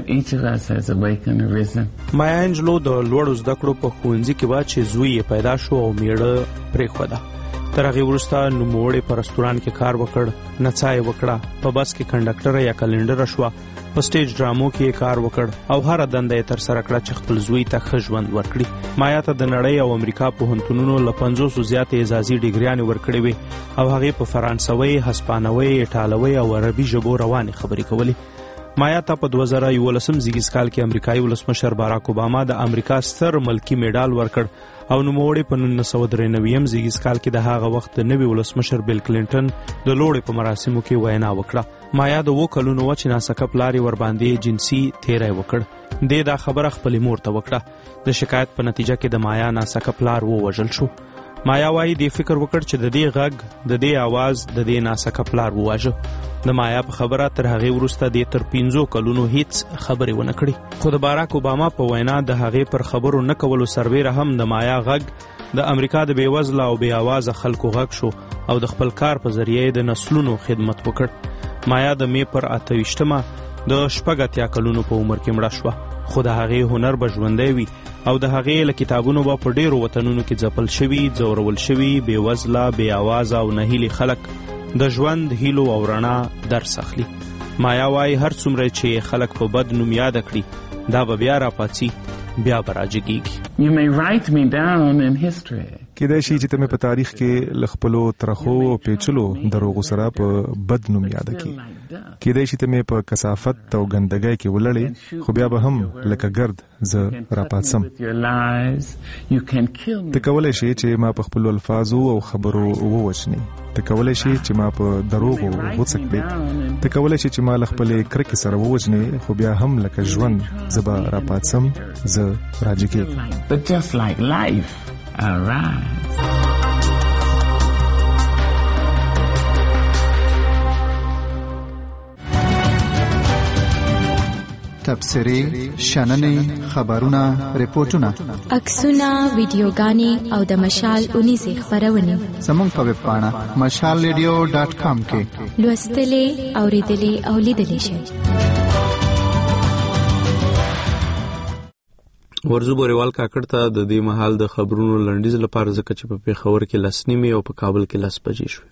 مایا انجلو د لوړو زده کړو په ښوونځي کې وه چې زوی یې پیدا شو او میړه پرېښوده. تر هغې وروسته نوموړې په رستوران کې کار وکړ، نڅا یې وکړه، په بس کې کنډکټره یا کلنډره شوه، په سټیج ډرامو کې یې کار وکړ او هره دنده یې ترسره کړه چې خپل زوی ته ښه ژوند ورکړي. مایا ته د نړۍ او امریکا پوهنتونونو له پنځوسو زیاتې اعزازي ډګریانې ورکړې وې او هغې په فرانسوي، هسپانوي، ایټالوي او عربي ژبو روانې خبرې کولې. مایا ته په دوه زره یولسم زیږیز کال کې امریکایي ولسمشر باراک اوباما د امریکا ستر ملکي میډال ورکړ او نوموړې په نولس سوه درې نوي زیږیز کال کې د هغه وخت د نوي ولسمشر بیل کلینټن د لوړې په مراسمو کې وینا وکړه. مایا د اووه کلونو وه چې ناسکه پلار یې ورباندې جنسي تیری وکړ. دې دا خبره خپلې مور ته وکړه. د شکایت په نتیجه کې د مایا ناسکه پلار ووژل شو. مایا وایي دې فکر وکړ چې د دې غږ، د دې आवाज د دې ناسکه پلار وواژه. د مایا په خبره تر هغې وروسته دې تر پنځو کلونو هیڅ خبرې ونه کړې. خو د باراک اوباما په وینا د هغې پر خبرو نه کولو سربیره هم د مایا غږ د امریکا د بېوزله او بې آوازه خلکو غږ شو او د خپل کار په ذریعه د نسلونو خدمت وکړ. مایا د مې پر اته ویشتمه د شپږ اتیا کلونو په عمر کې مړه شوه. خو د هغې هنر به ژوندی وي او د هغې له کتابونو به په ډېرو وطنونو کې ځپل شوي، ځورول شوي، بېوزله، بې آوازه او نهیلي خلک د ژوند هیلو او رڼا درس اخلي. مایا وایي هر څومره چې خلک په بد نوم یاده کړي دا به بیا راپاڅي، بیا به راجګېږي. کېدای شي چې ته مې په تاریخ کې له خپلو ترخو او پیچلو دروغو سره په بد نوم یاده کړي. کېدای شي ته مې په کثافت او ګندګۍ کې ولړې، خو بیا به هم لکه ګرد زه راپاڅم. ته کولی شي چې ما په خپلو الفاظو او خبرو ووژنې. ته کولی شي چې ما په دروغو غوڅه کړې. ته کولی شي چې ما له خپلې کرکې سره ووژنې، خو بیا هم لکه ژوند زه به راپاڅم، زه راجګېږم. تبصرې، شننې، خبرونه، ریپورتونه، عکسونه، ویډیوګانې او د مشال اونیزې خپرونې زموږ په ویب پاڼه مشال ریډیو ډاټ کام کې لوستلې، اوریدلې او لیدلې شئ. ورزو بوریوال کاکړ ته د دې مهال د خبرونو لنډیز لپاره ځکه چې په پېښور کې لس نیمې او په کابل کې لس بجې شوې.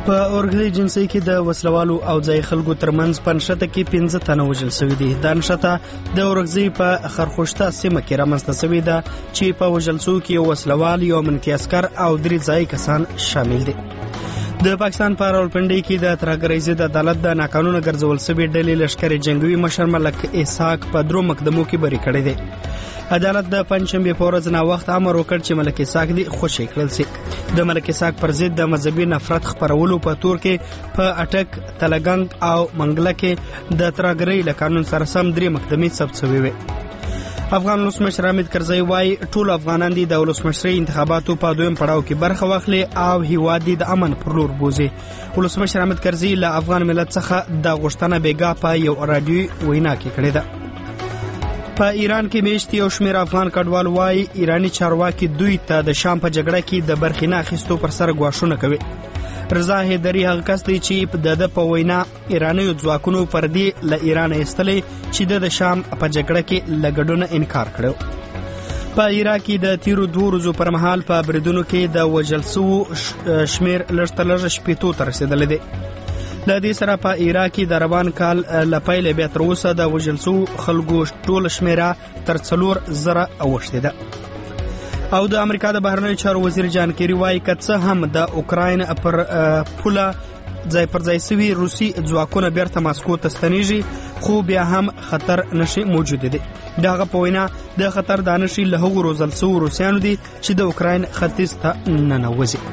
په اورګزۍ جنسي کې د وسلوالو او ځای خلکو ترمنځ پنځه کې پنځه تنه وژل شوي دي. دا نښته د اورګزۍ په خرخوشته سیمه کې رامنځته شوې ده چې په وژل شوو کې یو وسلوال، یو امنیتي عسکر او درې ځایي کسان شامل دي. د پاکستان په راولپنډۍ کې د ترهګرۍ ضد عدالت د ناقانونه ګرځول شوي ډلې لښکر جنګوي مشر ملک اسحاق په درو مقدمو کې بری کړی دی. عدالت د پنځشنبې په ورځ نا وخت امر وکړ چې ملک اسحاق دې خوشي کړل شي. د ملک اسحاق پر ضد د مذهبي نفرت خپرولو په تور کې په اټک، تلګنګ او منګله کې د ترهګرۍ له قانون سره سم درې مقدمې ثبت شوې وې. افغان ولسمشر حامد کرزی وایي ټول افغانان دي د ولسمشرۍ انتخاباتو په دویم پړاو کې برخه واخلي او هیواد د امن پر لور بوزي. ولسمشر حامد کرزی له افغان ملت څخه د غوښتنه بیګا په یو رادیوي وینا کې کړې ده. په ایران کې میشتي او شمیر افغان کډوال وایي ایرانی چارواکي دوی ته د شام په جګړه کې د برخې نه اخیستو پر سر ګواښونه کوي. رضا هیدري هغه کس دی چې د د په وینا ایرانی ځواکونو پر دې له ایران ایستلې چې د شام په جګړه کې له ګډون انکار کړو. په عراق کې د تیرو دوه ورځو پر مهال په بریدونو کې د وژل شوو شمیر لږ تر لږه شپېتو ته رسېدلی دی. د دې سره په عراق کې د روان کال له پیله بیا تر اوسه د وژل شوو خلکو ټوله شمیره تر څلور زره اوښتې ده. او د امریکا د بهرنیو چارو وزیر جان کیری وایي که څه هم د اوکراین پر پوله ځای پر ځای سوي روسي ځواکونه بیرته ماسکو ته ستنیږي خو بیا هم خطر نښې موجود دي. د هغه په وینا د خطر دا نښې له هغو روزل شوو روسیانو دي چې د اوکراین ختیځ ته ننوځي.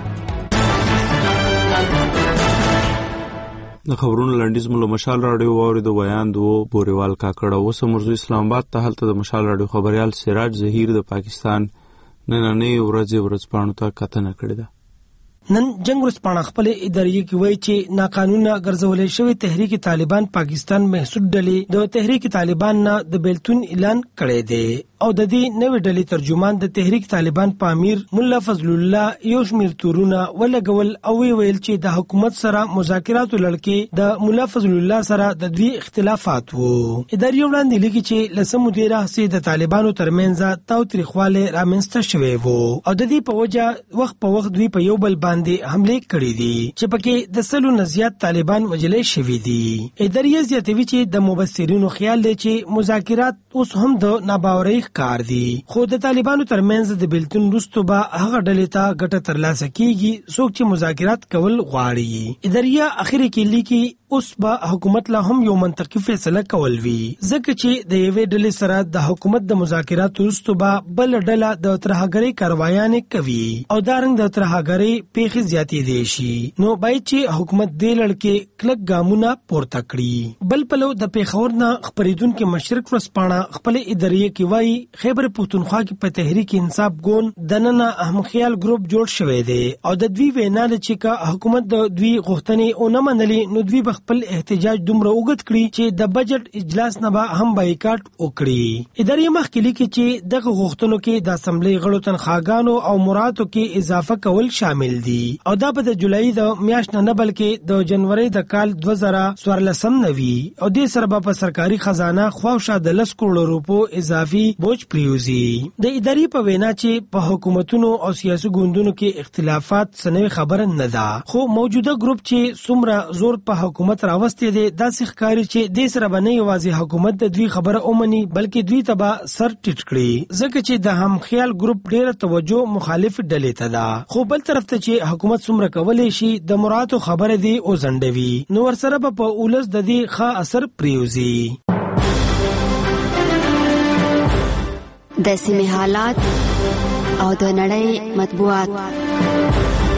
د خبرونو لنډیز مو له مشال راډیو واورېدو بیان دو بوریوال کاکړه. اوس مرزو اسلام آباد ته هلته د مشال راډیو خبريال سراج ظهیر د پاکستان نننۍ ورځې ورځپاڼو ته کتنه کړې ده. نن جنگ ورځپاڼه خپل ادارې کې وایي چې ناقانونه ګرځولې شوی تحریک طالبان پاکستان محسوب ډلې د تحریک طالبان نه د بیلتون اعلان کړی دی او د دې نوې ډلې ترجمان د تحریک طالبان په امیر مولا فضل الله یو شمیر تورونه ولګول او ویل چې د حکومت سره مذاکرات لړکې د مولا فضل الله سره د دوی اختلافات وو. ادارې وړاندې لیکي چې لسمو دیره سي د طالبانو ترمنځ تاوتریخواله رامنځته شوی وو او د دې په وجه وخت په وخت دوی په یو بل باندې حمله کړې دي چې پکې د سلو نه زیات طالبان وجلې شوي دي. ادارې زیاتوي چې د مبصرینو خیال دی چې مذاکرات اوس هم د ناباورۍ کار دي خو د طالبانو ترمنځ د بیلتون وروسته به هغه ډلې ته ګټه ترلاسه کیږي څوک چې مذاکرات کول غواړي. ادارې اخر کې لیکي اوس به حکومت لا هم یو منطقي فیصله کول وی ځکه چې د یوې ډلې سره د حکومت د مذاکرات وروسته به بل ډله د ترهګرۍ کاروایانې کوي او دارنګ د ترهګرۍ پیښې زیاتې دي شي نو باید چې حکومت دې لړکې کلک ګامونه پورته کړي. بل پلو د پیښور نه خبرېدونکو مشرق ورځپاڼه خپل ادارې کې وایي خیبر پښتونخوا کې په تحریک انصاف ګوند د نن اهم خیال ګروپ جوړ شوی دی او د دوی وینا ده چې کا حکومت د دوی غوښتنې او نه منلې نو دوی خپل احتجاج دومره وګت کړي چې د بجټ اجلاس نه به هم بایکاټ وکړي. ادارې مخکې لیکي چې دغه غوښتنو کې د اسمبلی غړو تنخواګانو او مراتو کې اضافه کول شامل دي او دا به د جولای د میاشت نه بلکې د جنوري د کال دوه زره څوارلسم نوي او د سره په سرکاري خزانه خواوشا د لس کروڑ روپو اضافي بوج پریوزي. د ادارې په وینا چې په حکومتونو او سیاسي ګوندونو کې اختلافات سنوي خبره نه ده خو موجوده ګروپ چې څومره زور په حکومت راوستي دي داسې ښکاري چې د سره باندې یوازې حکومت د دوی خبره اومني بلکې دوی ته به سر ټیټ کړي ځکه چې د هم خیال ګروپ ډیره توجه مخالف ډلې ته ده خو بل طرف ته چې حکومت څومره کولای شي د مراتو خبره دی او زندوي نو ورسره به په اولس د دې ښه اثر پریوزي. د سیمې حالات او د نړۍ مطبوعات.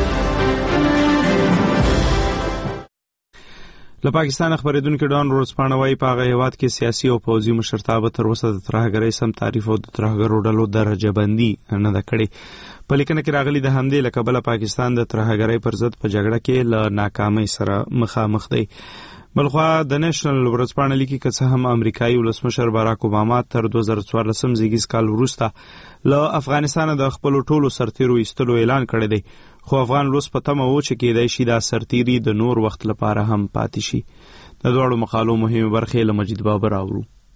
له پاکستان خبرېدونکو ډان ورځپاڼه وايي په هغه هیواد کې سیاسي او پوځي مشرتابه تر اوسه د ترهګرۍ سم تعریف او د ترهګرو ډلو درجه بندي نه ده کړې. په لیکنه کې راغلي د همدې له کبله پاکستان د ترهګرۍ پر ضد په جګړه کې له ناکامۍ سره مخامخ دی. بلخوا د نېشنل ورځپاڼه لیکي که څه هم امریکایي ولسمشر باراک اوباما تر دوه زره څوارلسم زیږیز کال وروسته له افغانستان د خپلو ټولو سرتیرو ایستلو اعلان کړی دی خو افغان لوس په تمه و چې کېدای شي دا سرتیري د نور وخت لپاره هم پاتې شي. د دواړو مقالو مهمه برخې له مجید بابر اورو.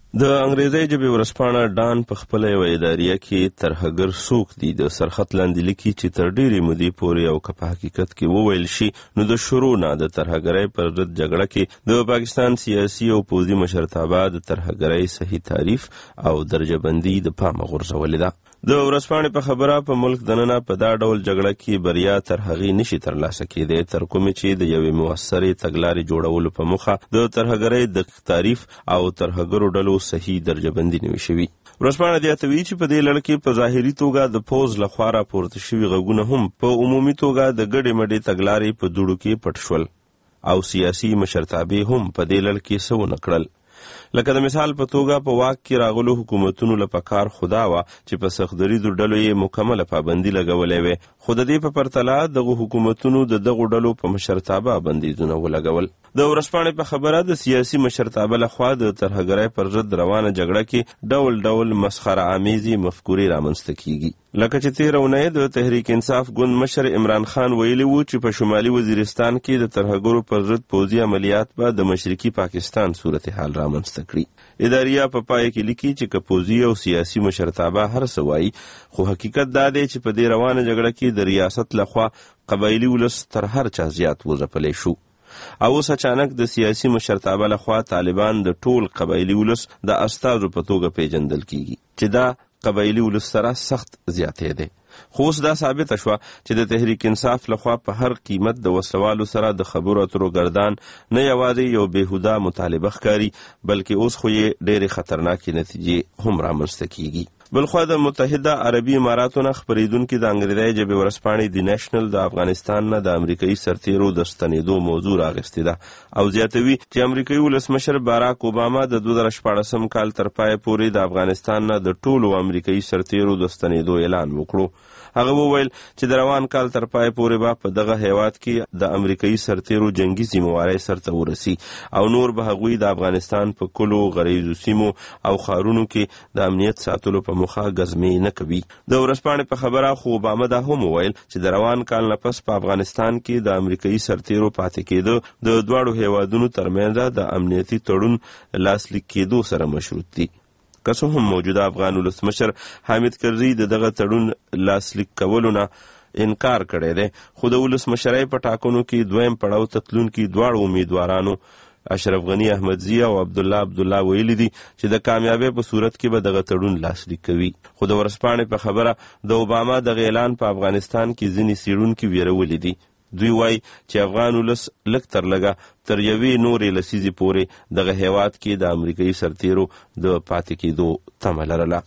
د انګریزي ژبې ورځپاڼه ډان په خپله یوه اداریه کې ترهګر څوک دي د سرخط لاندې لیکي چې تر ډېرې مودې پورې او که په حقیقت کې وویل شي نو د شروع نه د ترهګرۍ پر ضد جګړه کې د پاکستان سیاسي او پوځي مشرتابه د ترهګرۍ صحیح تعریف او درجه بندي د پامه غورځولې ده. د ورځپاڼې په خبره په ملک دننه په دا ډول جګړه کې بریا تر هغې نشي ترلاسه کېدی تر کومې چې د یوې مؤثرې تګلارې جوړولو په موخه د ترهګرۍ دقیق تعریف او ترهګرو ډلو صحیح درجه بندي نوي شوي. ورځپاڼه زیاتوي چې په دې لړ کې په ظاهري توګه د پوځ لخوا راپورته شوي غږونه هم په عمومي توګه د ګډې مډې تګلارې په دوړو کې پټ شول او سیاسي مشرتابې هم په دې لړ کې څه ونه کړل. لکه د مثال په توګه په واک کې راغلو حکومتونو له پکار خدا وه چې په سختدریدو ډلو یې مکمله پابندي لګولې وې، خو د دې په پرتله دغو حکومتونو د دغو ډلو په مشرتابه بندیزونه ولګول. د ورځپاڼې په خبره د سیاسي مشرتابه لخوا د ترهګرۍ پر ضد روانه جګړه کې ډول ډول مسخره آمیزې مفکورې رامنځته کیږي. لکه چې تېره اونۍ د تحریک انصاف ګوند مشر عمران خان ویلي و چې په شمالي وزیرستان کې د ترهګرو پر ضد پوځي عملیات به د مشرقي پاکستان صورتحال رامنځته کړي. اداریه په پای کې لیکي چې که پوځي او سیاسي مشرتابه هر څه وایي، خو حقیقت دا دی چې په دې روانه جګړه کې د ریاست لخوا قبایلي ولس تر هر چا زیات وځپلی شو او اوس اچانک د سیاسي مشرتابه لخوا طالبان د ټول قبایلي ولس د استازو په توګه پیژندل کیږي چې دا قبایلي ولس سره سخت زیاتی دی. خو اوس دا ثابته شوه چې د تحریک انصاف لخوا په هر قیمت د وسلوالو سره د خبرو اترو ګردان نه یوازې یو بېهوده مطالبه ښکاري بلکې اوس خو یې ډېرې خطرناکې نتیجې هم رامنځته کیږي. بلخوا د متحده عربي اماراتو نه خپرېدونکي د انګریزي ژبې ورځپاڼې دی نیشنل د افغانستان نه د امریکایي سرتیرو د ستنېدو موضوع راغستې ده او زیاتوي چې امریکایي ولسمشر باراک اوباما د دوه زره شپاړسم کال تر پایه پورې د افغانستان نه د ټولو امریکایي سرتیرو د ستنېدو اعلان وکړو. هغه وویل چې د روان کال تر پای پورې به په دغه هیواد کې د امریکایي سرتیرو جنگي ذمهوارۍ سرته ورسي او نور به هغوی د افغانستان په کلو غریزو سیمو او ښارونو کې د امنیت ساتلو په موخه ګزمې نه کوي. د ورځپاڼې په خبره خو اوباما دا هم وویل چې د روان کال نه پس په افغانستان کې د امریکایي سرتیرو پاتې کېده د دواړو هیوادونو ترمنځ د امنیتي تړون لاسلیک کېدو سره مشروط دي. که څه هم موجوده افغان ولسمشر حامد کرزي د دغه تړون لاسلیک کولو نه انکار کړی دی، خو د ولسمشرۍ په ټاکنو کې دویم پړاو ته تلونکي دواړو امیدوارانو اشرف غنی احمدزي او عبدالله عبدالله ویلي دي چې د کامیابۍ په صورت کې به دغه تړون لاسلیک کوي. خو د ورځپاڼې په خبره د اوباما دغه اعلان په افغانستان کې ځینې څېړونکي ویرولي دي. دوی وایي چې افغان ولس لږ تر لږه تر یوې نورې لسیزې پورې دغه هیواد کې د امریکایي سرتیرو د پاتې کېدو تمه لرله.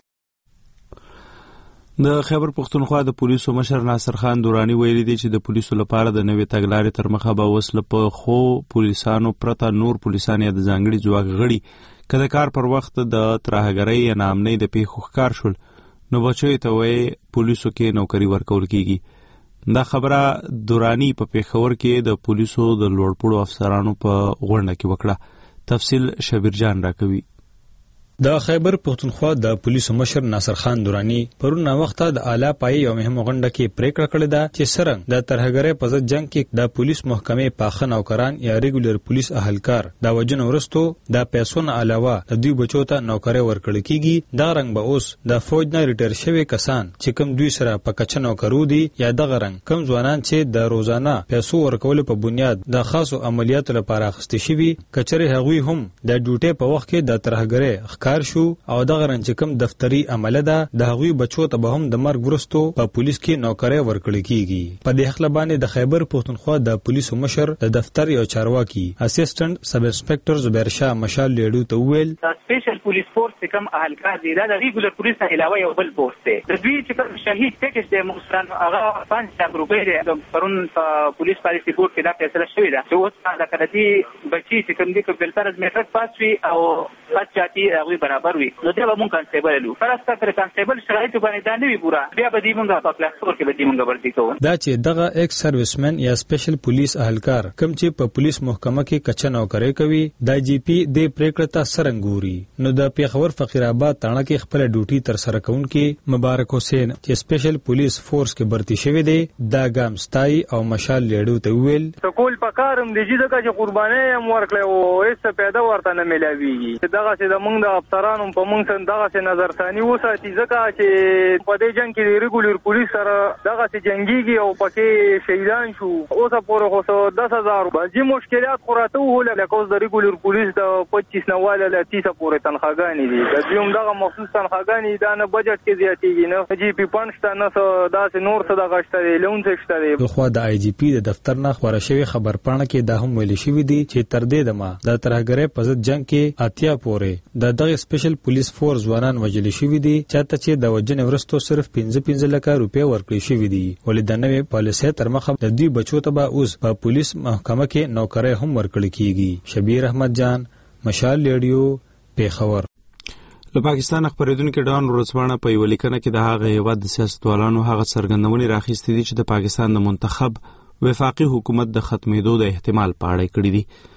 د خیبر پښتونخوا د پولیسو مشر ناصر خان دورانی ویلي دی چې د پولیسو لپاره د نوې تګلارې تر مخه به اوس له پخو پولیسانو پرته نور پولیسان یا د ځانګړي ځواک غړي که د کار پر وخت د ترهګرۍ یا ناامنۍ د پیښو ښکار شول نو بچیو ته وایي پولیسو کې نوکري ورکول کیږي. دا خبره دورانی په پیښور کې د پولیسو د لوړپوړو افسرانو په غونډه کې وکړه. تفصیل شبیر جان راکوي. د خیبر پښتونخوا د پولیسو مشر ناصر خان دورانی پرون وخت د اعلی پای یو مهمه غونډه کې پریکړه کړې ده چې څرنګه د ترهګرۍ په ضد جنگ کې د پولیس محکمې پاخه نوکران یا ریګولر پولیس اهلکار د وجنه ورستو د پیسو نه علاوه د دوی بچو ته نوکري ورکړل کیږي. دا رنګ به اوس د فوج نه ریټایر شوی کسان چې کوم دوی سره په کچه نوکرو دي یا دغه رنګ کوم ځوانان چې د روزانه پیسو ورکول په بنیاد د خاصو عملیاتو لپاره اخیستل شوي کچره هغوی هم د ډیوټي په وخت کې د ترهګرۍ شو او دغه رنګ چې کوم دفتری عمل ده د هغوی بچو ته به هم د مرګ وروسته په پولیس کې نوکري ورکړل کیږي. په دې حق باندې د خیبر پښتونخوا د پولیسو مشر د دفتر یو چارواکي اسسټنټ سب انسپکټر زبیر شاه مشال لیډو ته وویل سپیشل پولیس فورس چې کوم اهلکار دي دا د ریګولر پولیس نه علاوه یو بل فورس دی. د دوی چې کوم شهید پیکج دی مخسران هغه پنځه لک روپۍ دی. د پرون په پولیس پالیسي بورډ کې دا فیصله شوې ده چې اوس د کدي بچي چې کوم دي په بلترز میټر پاس وي او بچاتی هغه برابر وي نو دا به مونږ کانسټیبل لو فرسته پر کانسټیبل شرایط باندې دا نه وی پورا بیا به دی مونږه په کلاس فور کې به دی مونږه ورته کوو. دا چې دغه ایکس سروسمن یا سپیشل پولیس اهلکار کوم چې په پولیس محکمه کې کچه نوکري کوي د جی پی د پریکړه ته سرنګوري نو نو د پیښور فقیر آباد تاڼه کې خپل ډیوټي تر سره کوونکي مبارک حسین چې سپیشل پولیس فورس کې برتی شوی دی دا ګام ستای او مشال لیډو ته ویل کول پکارم دی چې د قرباني هم ورکړي او هیڅ پیدا ورته نه ملاويږي دغه چې د موږ د افسرانو په موږ څنګه دغه چې نظر ثاني وساتي ځکه چې په دې جنگ کې ریګولر پولیس سره دغه چې جنگيږي او پکې شهیدان شو اوسه پورې خو دس هزار بعضی مشکلات خوراته وله لکه اوس د ریګولر پولیس د پچیس نواله ل تیس پورې تنخواګانی دي د دوم دغه مخصوص تنخواګانی دا نه بجټ کې زیاتېږي نه جی پی پنځه نه داسې نور څه د غشتري لون څه شته خو د آی جی پی د دفتر نه خبره شوی خبر پاڼه کې دا هم ویل شوی دی چې تر دې دمه د ترهګرۍ په ضد جنگ کې اتیا پورې د دغه سپیشل پولیس فورس ځوانان وژل شوی دي چاته چې د وجنې ورستو صرف پنځه پنځه لک روپیا ورکړي شوی دي ولې د نوې پالیسۍ تر مخه د دوی بچو ته به اوس په پولیس محکمه کې نوکرۍ هم ورکړي کیږي شبیر احمد جان مشال لیډیو پیښور له پاکستان خبرېدونکو ډان ورځپاڼه په یو لیکنه کې د هغه هیواد د سیاستوالانو هغه څرګندونې راخیستې دي چې د پاکستان د منتخب وفاقي حکومت د ختمېدو د احتمال په اړه کړی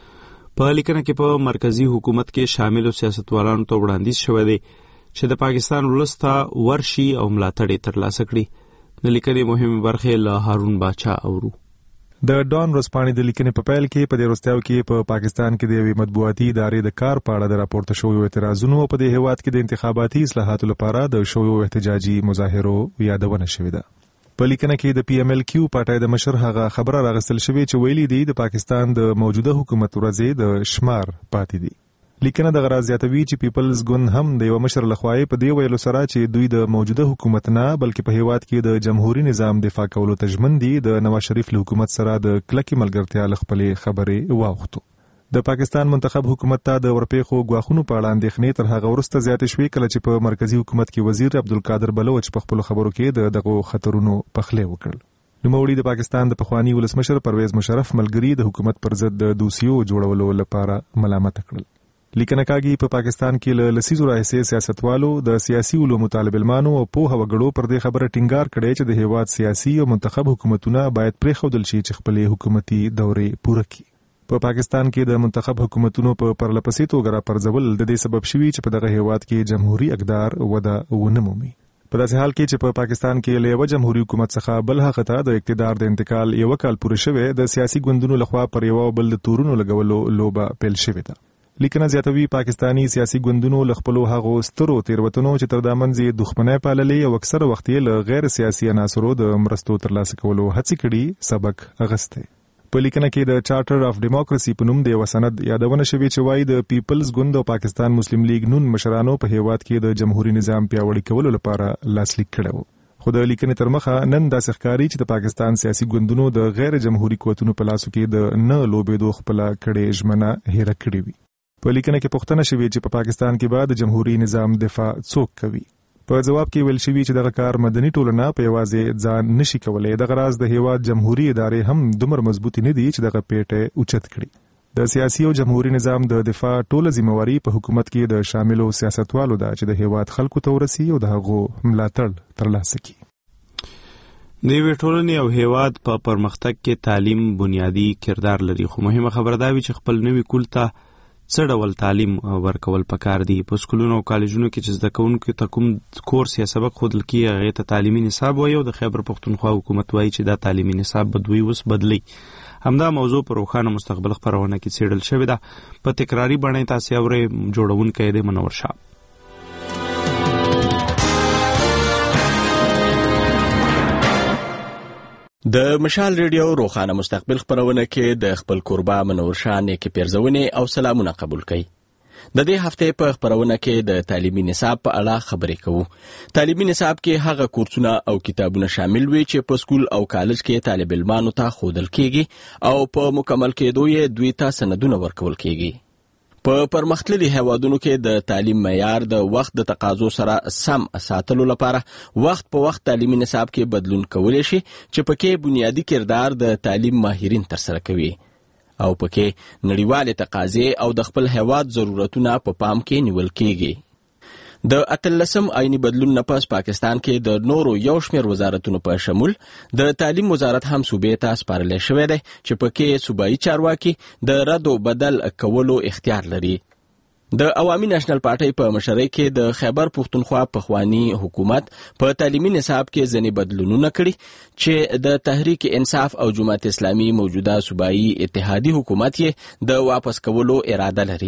دي په لیکنه کې په مرکزی حکومت کې شامل سیاستوالانو ته وړاندیز شوی دی چې د پاکستان ولسته ورشي او ملاتړ ترلاسه کړي د لیکنې مهمه برخه له هارون باچا اورو د ډان ورځپاڼې د لیکنې په پیل کې په دې وروستیو کې په پاکستان کې د یوې مطبوعاتي ادارې د کار په اړه د راپورته شویو اعتراضونو په دې هیواد کې د انتخاباتي اصلاحاتو لپاره د شویو احتجاجي مظاهرو یادونه شوې ده. په لیکنه کې د پی ایم ایل کیو پارټۍ د مشر هغه خبره راغستل شوې چې ویلي دی د پاکستان د موجوده حکومت ورځې د شمار پاتې دي. لیکنه د غراز زیاتوي چې پیپلز ګوند هم د یو مشر لخوا په دې ویلو سره چې دوی د موجوده حکومت نه بلکې په هیواد کې د جمهوریت نظام دفاع کولو ته ژمن دي د نواز شریف له حکومت سره د کلکې ملګرتیا لخپلې خبرې واوښتو. د پاکستان منتخب حکومت ته د ورپېښو غواخونو په اړه اندېښنې تر هغه وروسته زیاتې شوې کله چې په مرکزی حکومت کې وزیر عبدالقادر بلوچ په خپلو خبرو کې د دغو خطرونو پخلی وکړ. نوموړي د پاکستان د پخوانی ولسمشر پرویز مشرف ملګري د حکومت پر ضد د دوسیو جوړولو لپاره ملامت کړل. لیکنه کاږي په پاکستان کې له لسیزو راهیسې سیاستوالو د سیاسي علومو طالب علمانو او پوهه وګړو پر دې خبره ټینګار کړی چې د هیواد سیاسي او منتخب حکومتونه باید پرېښودل شي چې خپلې حکومتي دورې پوره کړي. په پاکستان کې د منتخب حکومتونو په پرلپسې توګه راپرځول د دې سبب شوي چې په دغه هیواد کې جمهوریت اقدار وده ونه مومي. په داسې حال کې چې په پاکستان کې له یو جمهوریت حکومت څخه بل هغه ته د اقتدار د انتقال یو کال پوره شوی د سیاسي ګوندونو لخوا پر یو بل د تورونو لګولو لوبه پیل شوې ده. لیکنه زیاتوي پاکستانی سیاسي ګوندونو له خپلو هغو سترو تیروتنو چې تر دا منځ دښمنۍ پاللې او اکثره وخت یې له غیر سیاسي عناصرو د مرستو ترلاسه کولو هڅې کړي سبق اغسته. په لیکنه کې د چارټر اف ډیموکراسي په نوم د یو سند یادونه شوې چې وايي د پیپلز ګوند او پاکستان مسلم لیگ نون مشرانو په هیواد کې د جمهوریت نظام پیاوړي کولو لپاره لاسلیک کړو. خو د لیکنې تر مخه نن داسې ښکاري چې د پاکستان سیاسي ګوندونو د غیر جمهوریت قوتونو په لاسو کې د نه لوبېدو خپله کړې ژمنه هېره کړې وي. په لیکنه کې پوښتنه شوې چې په پاکستان کې به د جمهوریت نظام دفاع څوک کوي. په جواب کې ویل شوی چې دغه کار مدني ټولنه په یوازې ځان نشي کولای. دغه راز د هیواد جمهوریت ادارې هم دومره مضبوطی نه دي چې دغه پیټه اوچت کړي. د سیاسي او جمهوریت نظام د دفاع ټوله ذمہواری په حکومت کې د شاملو سیاستوالو ده چې د هیواد خلکو ته ورسي او د هغو ملاتړ ترلاسه کړي. د یوې ټولنې او هیواد په پرمختګ کې تعلیم بنیادی کردار لري، خو مهمه خبره دا وي چې خپل نوي کول ته څه ډول تعلیم ورکول پکار دي. په سکولونو او کالجونو کې چې زده کوونکو ته کوم کورس یا سبق ښودل کیږي هغې ته تعلیمي نصاب وایي او د خیبر پښتونخوا حکومت وایي چې دا تعلیمي نصاب به دوی اوس بدلی. همدا موضوع په روښانه مستقبل خپرونه کې څېړل شوې ده. په تکراري بڼه یې تاسې اورئ. جوړونکی دی منور شاه. د مشال ریډیو روښانه مستقبل خبرونه کې د خپل کوربه منور شاه نیکې پیرزونې او سلامونه قبول کړئ. د دې هفته په خبرونه کې د تعلیمي نصاب په اړه خبرې کوو. تعلیمي نصاب کې هغه کورسونه او کتابونه شامل وي چې په سکول او کالج کې طالب علمانو ته ښودل کېږي او په مکمل کېدو یې دوی ته سندونه ورکول کېږي. په پرمختللي هیوادونو کې د تعلیم معیار د وخت د تقاضو سره سم ساتلو لپاره وخت په وخت تعلیمي نصاب کې بدلون کولی شي چې پکې بنیادی کردار د تعلیم ماهرین ترسره کوي او پکې نړیوالې تقاضې او د خپل هیواد ضرورتونه په پام کې نیول کېږي. د اتلسم آئینی بدلون نه پس پاکستان کې د نورو یو شمېر وزارتونو په شمول د تعلیم وزارت هم صوبې ته سپارلی شوی دی چې پکې صوبایي چارواکي د رد و بدل کولو اختیار لري. د عوامي نېشنل پارټۍ په مشرۍ کې د خیبر پښتونخوا پخوانی حکومت په تعلیمي نصاب کې ځینې بدلونونه کړي چې د تحریک انصاف او جماعت اسلامي موجوده صوبایي اتحادي حکومت یې د واپس کولو اراده لري.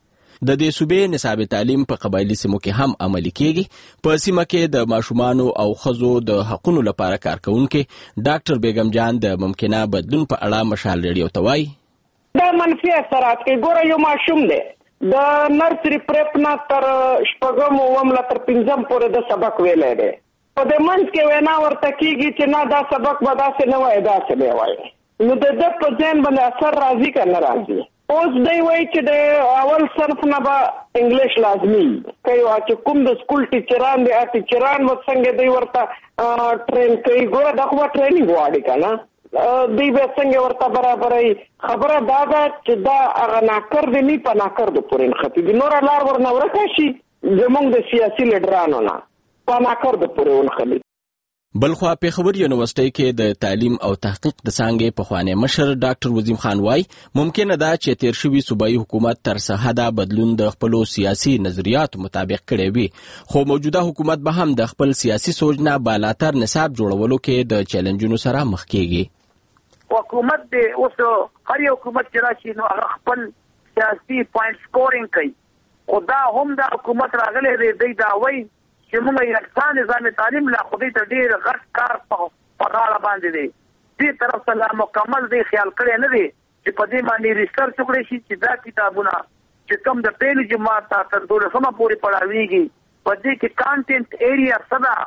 د دې صوبې نصاب تعلیم په قبایلی سیمو کې هم عملي کېږي. په سیمه کې د ماشومانو او ښځو د حقونو لپاره کارکونکي ډاکټر بیگم جان د ممکنه بدلون په اړه مشال ریډیو ته وایي. دا منفي اثرات کې ګوره یو ماشوم دی د نرسري پریپ نه تر شپږم اووم لا تر پنځم پورې د سبق ویلی دی. په دې منځ کې وینا ورته کېږي چې نه دا سبق به داسې نه وایي داسې به وایي. نو د ده په ذهن باندې اثر راځي که نه راځي. اوس دی وایي چې د اول صنف نه به انګلیش لازمي کوي چې کوم د سکول ټیچران دي ټیچران به څنګه دی ورته ټرین کوي. ګوره دا خو به ټرینینګ غواړي که نه دوی به څنګه ورته برابروي. خبره دا ده چې دا هغه ناکر دی نه په ناکردو پورې نښتي دي. نوره لار ورنه ورکه شي زموږ د سیاسي لیډرانو نه په ناکردو پورې ونښلي. بلخوا پېښور یونیورسيټۍ کې د تعلیم او تحقیق د څانګې پخوانی مشر ډاکټر وزیم خان وایي ممکنه ده چې تیر شوي صوبایي حکومت تر څه حده بدلون د خپلو سیاسي نظریاتو مطابق کړی وي، خو موجوده حکومت به هم د خپل سیاسي سوچ نه بالاتر نصاب جوړولو کې د چیلنجونو سره مخ کېږي. حکومت دی اوس هر یو حکومت چې راشي نو هغه خپل سیاسي پوینټ سکورینګ کوي. خو دا هم د حکومت راغلی دی دی دا وایي چې موږ یکسان نظام تعلیم لا خو دې ته ډېر غټ کار په غاړه باندې دی. دې طرف ته لا مکمل دی خیال کړی نه دی چې په دې باندې ریسرچ وکړی شي چې دا کتابونه چې کوم د پیل جماعت تر دولسمه پورې پړاویږي په دې کې کانټینټ ایریا څه ده،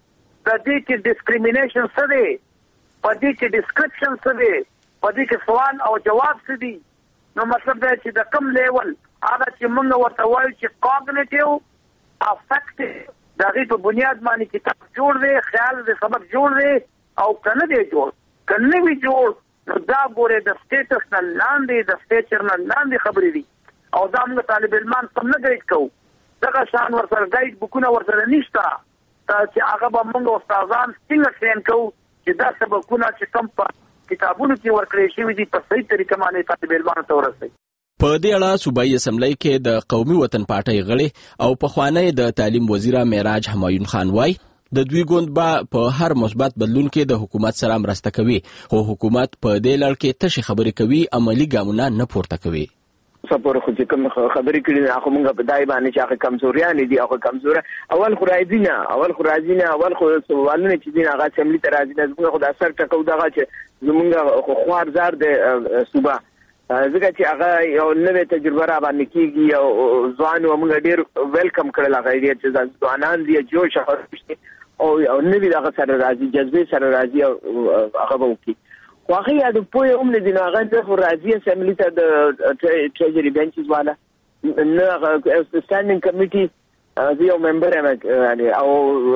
د دې کې ډسکریمینیشن څه دی، په دې کې ډسکرپشن څه دی، په دې کې سوال او جواب څه دی. نو مطلب دا چې د کم لیول هغه چې موږ ورته وایو چې کاګنیټیو افیکټیو د هغې په بنیاد باندې کتاب جوړ دی، خیال د سبق جوړ دی او که نه دی جوړ که نه وي جوړ نو دا ګورې د سټیټس نه لاندې د سټیچر نه لاندې خبرې دي او دا موږ طالب علمان کم نه ګایډ کوو. دغه شان ورسره ګایډ بکونه ورسره نشته چې هغه به موږ استادان څنګه ټرین کوو چې دا سبقونه چې کوم په کتابونو کې ورکړی شوي دي په صحیح طریقه باندې طالب علمانو ته ورسوي. په دې اړه صوبایي اسمبلی کې د قومي وطن پارټۍ غړي او پخوانی د تعلیم وزیره معراج همایون خان وایي د دوی ګوند به په هر مثبت بدلون کې د حکومت سره مرسته کوي، خو حکومت په دې لړ کې تشې خبرې کوي، عملي ګامونه نه پورته کوي. سپور خو چې کوم خبرې کړي هغه موږ په دای باندې چې هغه کمزوریان دي هغه کمزوره اول خو راځي نه اول خو راځي نه اول خو سوالونه چې دي هغه اسمبلی ته راځي نه زموږ خو د اثر ټکو دغه چې زموږ خو خوار زار د صوبه ځکه چې هغه یو نوې تجربه را باندې کېږي او ځوان موږ ډېر ویلکم کړل هغه ډېر چې ځوانان دي جوش هغه او او نوې دغه سره راځي جذبې سره راځي او هغه به وکړي. خو هغه یا د پوهې هم نه دي نو هغه د راځي اسمبلی ته د ټریجري بینچز والا نه هغه سټانډینګ کمیټي زه یو ممبر یم او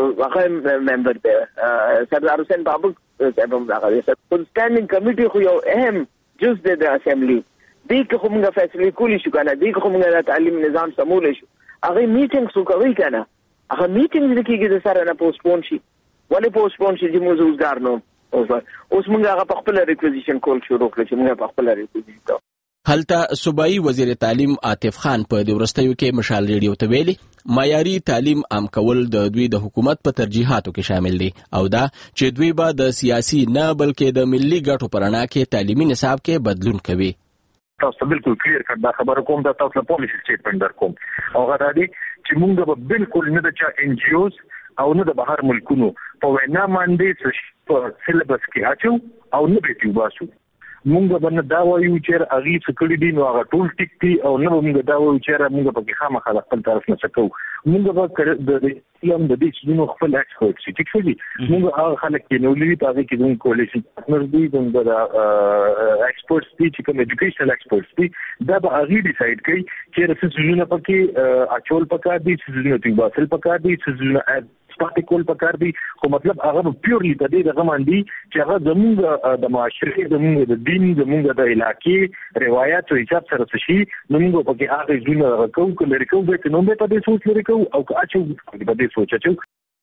هغه ممبر دی سردار حسین بابک صاحب هم هغه دی. سټانډینګ کمیټي خو یو اهم جز دی د اسمبلی دی که خو موږ فیصلې کولی شو که نه دی که خو موږ د تعلیم نظام سمولی شو هغې میټینګ څو کوي که نه هغه میټینګ نه کېږي د سره نه پوسټپون شي. ولې پوسټپون شي چې موږ روزګار نه اوس موږ هغه په خپله ریکوزیشن کول شروع کړو چې موږ په خپله ریکوزیشن کوو. هلته صوبایي وزیر تعلیم عاطف خان په دې وروستیو کې مشال ریډیو ته ویلي معیاري تعلیم عام کول د دوی د حکومت په ترجیحاتو کې شامل دي او دا چې دوی به د سیاسي نه بلکې د ملي ګټو په رڼا کې تعلیمي نصاب کې بدلون کوي. تاسو بالکل کلیر کړ دا خبره کوم دا تاسو له پالیسي سټیټمنټ در کوم او غواړم چې موږ به بالکل نه د چا ان جی اوز او نه د بهر ملکونو په وینا باندې څه په سلیبس کې اچو او نه به تیوباسو. موږ به نه دا وایو چې هغه څه کړی دي نو هغه ټول ټیک دي او نه به موږ دا وایو چې موږ په کې خامخا د خپل طرف نه څه کوو. موږ به د اسلام د دې چې خپل ایکسپرټ شي ټیک شو دي موږ هغه خلک کې نو لري په هغه کې د کولیشن پارتنرز دي د ایکسپرټس دي چې کوم ایجوکیشنل ایکسپرټس دي دا به هغه ډیسایډ کوي چې رسېږي پکې اچول پکار دي چې د باسل پکار دي چې پاتې کول پکار دي. خو مطلب هغه پیورلی د دې دغه باندې چې هغه زموږ د معاشرې زموږ د دین زموږ د علاقې روایت او حساب سره څه شي نو موږ پکې هغه ځونه کوو که لري کوو به نو به په دې سوچ لري کوو او که اچو په دې سوچ اچو.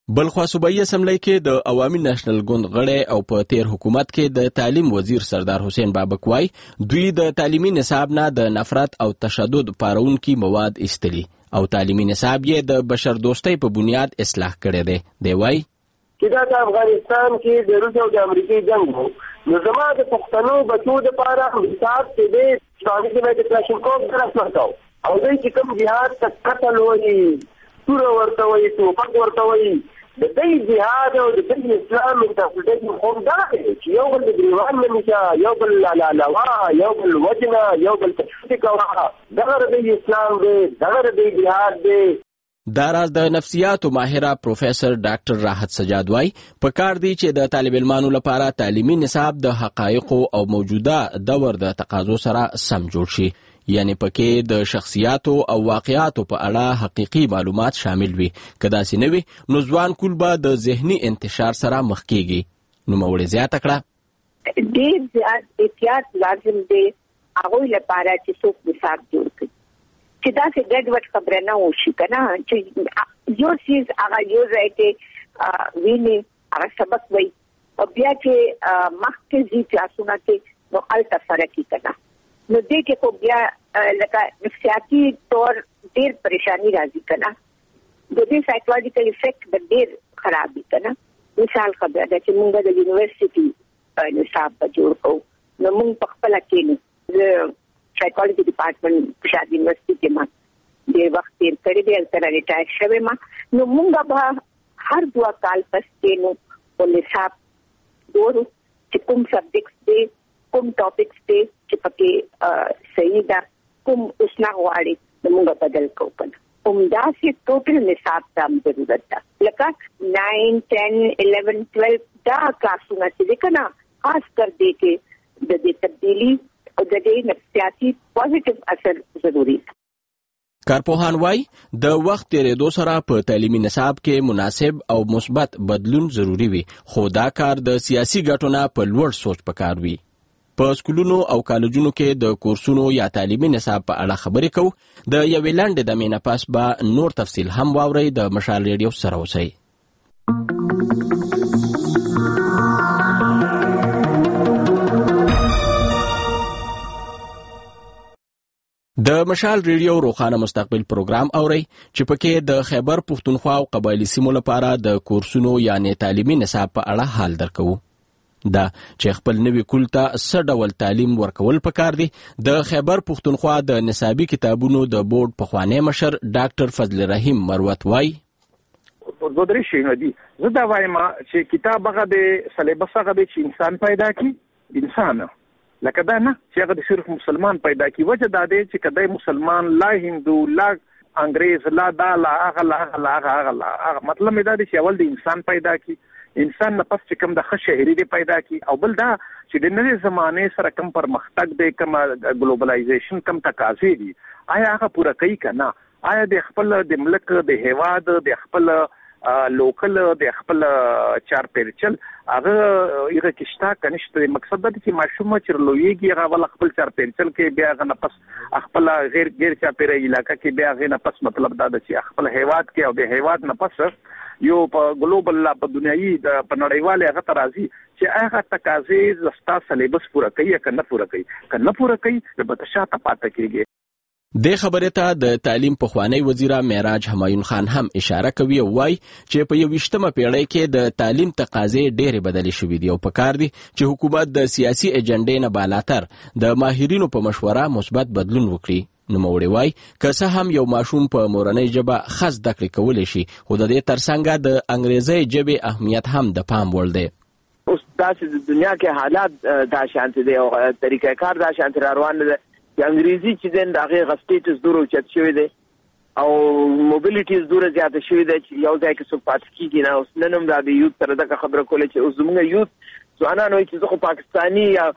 بلخوا صوبایي اسمبلی کې د عوامي نېشنل ګوند غړی او په تیر حکومت کې د تعلیم وزیر سردار حسین بابک وای دوی د تعلیمي نصاب نه د نفرت او تشدد پارونکي مواد ایستلي او تعلیمي نصاب یې د بشر دوستۍ په بنیاد اصلاح کړی دی. دی وای چې دا د افغانستان کې د روس او د امریکای جنگ وو، نو زما د پښتنو بچو دپاره حساب چې دی هغې کې باید د کلاشینکوف درس ورکاو او دوی چې کوم جهاد ته قتل وایي، توره ورته وایي، ټوپک ورته وایي، د دوی جهاد او د دوی اسلام انټرپریټیشن خو همدغه دی چې یو بل د ګریوان نه نیسه، یو بل لالوا، یو بل وجنه، یو بل تشویق کوه. دغه د دوی اسلام دی، دغه د دوی جهاد دی. دا راز د نفسیاتو ماهره پروفیسر ډاکټر راحت سجاد وای په کار دی چې د طالب علمانو لپاره تعلیمي نصاب د حقایقو او موجوده دور د تقاضو سره سم جوړ شي، یعنی پکې د شخصیاتو او واقعاتو په اړه حقيقي معلومات شامل وي. که داسې نه وي نو ځوان کول به د ذهني انتشار سره مخ کیږي. نو موړې زیاته کړه ډېر زیات احتیاط لازم دی هغوی لپاره چې څوک نصاب جوړ کړي چې داسې ګډوډ خبره نه وشي که نه، چې یو څیز هغه یو ځای کې ویني هغه سبق وایي او بیا چې مخکې ځي کلاسونه کې نو هلته فرق وي که نه، نو دې کې خو بیا لکه نفسیاتي طور ډېر پریشاني راځي که نه، د دې سایکولوژیکل افیکټ به ډېر خراب وي که نه. مثال خبره ده چې مونږ د یونیورسټي نصاب به جوړ کوو، نو مونږ په خپله کښېنو. زه سایکولوژي ډپارټمنټ په شاد یونیورسټي کې ما ډېر وخت تېر کړی دی، هلته را ریټایر شوې ما، نو مونږ به هر دوه کال پس کښېنو او نصاب ګورو چې کوم سبجیکټس دی، کوم ټاپکس دی چې پکې صحیح ده، کوم اصلاح غواړي نو موږ بدل کوو که نه. همداسې ټوټل نصاب ته هم ضرورت ده، لکه ناین ټین الیون ټویلو دا کلاسونه چې دی که نه، خاص کر دې کې د دې تبدیلي او د دې نفسیاتي پازیټیو اثر ضروري ده. کارپوهان وای د وخت تیریدو سره په تعلیمي نصاب کې مناسب او مثبت بدلون ضروری وي، خو دا کار د سیاسي ګټو نه په لوړ سوچ پکار وي. په سکولونو او کالجونو کې د کورسونو یا تعلیمي نصاب په اړه خبرې کوو. د یوې لنډې دمې نه پس به نور تفصیل هم واورئ. د مشال ریډیو سره اوسئ. د مشال ریډیو روښانه مستقبل پروګرام اورئ چې پکې د خیبر پښتونخوا او قبایلی سیمو لپاره د کورسونو یعنی تعلیمي نصاب په اړه حال درکوو. دا چې خپل نوي کول ته څه ډول تعلیم ورکول پکار دي. د خیبر پښتونخوا د نصابي کتابونو د بورډ پخوانی مشر ډاکټر فضل رحیم مروت وای دوه درې شیونه دي. زه دا وایم چې کتاب هغه د سلیبس هغه د چې انسان پیدا کی انسان لکه دا نه چې هغه د صرف مسلمان پیدا کی. وجه دا دی چې کدی مسلمان لا هندو لا انګریز لا دا لا هغه لا هغه هغه هغه مطلب دا دی چې اول د انسان پیدا کی، انسان نه پس چې کوم د ښه شهري دی پیدا کی، او بل دا چې د نوې زمانې سره کوم پرمختګ دی، کوم ګلوبلایزیشن کوم تقاضې دي، آیا هغه پوره کوي که نه؟ آیا د خپل د ملک د هیواد د خپل لوکل د خپل چارپیرچل هغه هغه کې شته که نشته؟ مقصد دا دی چې ماشوم چې لویږي هغه ول خپل چارپیرچل کې بیا هغه نه پس خپل غیر غیر چاپیره علاقه کې بیا هغه نه پس مطلب دا دی چې خپل هیواد کې او د هیواد نه پس یو په ګلوبل لا په دنیوي د په نړیواله هغه ترازی چې هغه تقاضې زستا سلیبس پوره کوي که نه پوره کوي. که نه پوره کوي نو به شاته پاتې کېږي. دې خبرې ته د تعلیم پخوانی وزیره معراج همایون خان هم اشاره کوي او وایي چې په یوویشتمه پیړۍ کې د تعلیم تقاضې ډېرې بدلې شوې دي او پکار دي چې حکومت د سیاسي ایجنډې نه بالاتر د ماهرینو په مشوره مثبت بدلون وکړي. نوموړی وای که څه هم یو ماشوم په مورنۍ ژبه ښه زده کړې کولی شي، خو د دې ترڅنګ د انګریزۍ ژبې اهمیت هم د پام وړ دی. اوس داسې د دنیا کې حالات دا شانتې دی او طریقه کار دا شانتې را روان دی چې انګریزي چې دی د هغې هغه سټیټس دومره اوچت شوی دی او موبیلیټیز دومره زیاته شوې ده چې یو ځای کې څوک پاتې کېږي نه. اوس نن هم دا د یوت سره دغه خبره کوله چې اوس زموږ یوت ځوانان وایي چې زه خو پاکستاني یا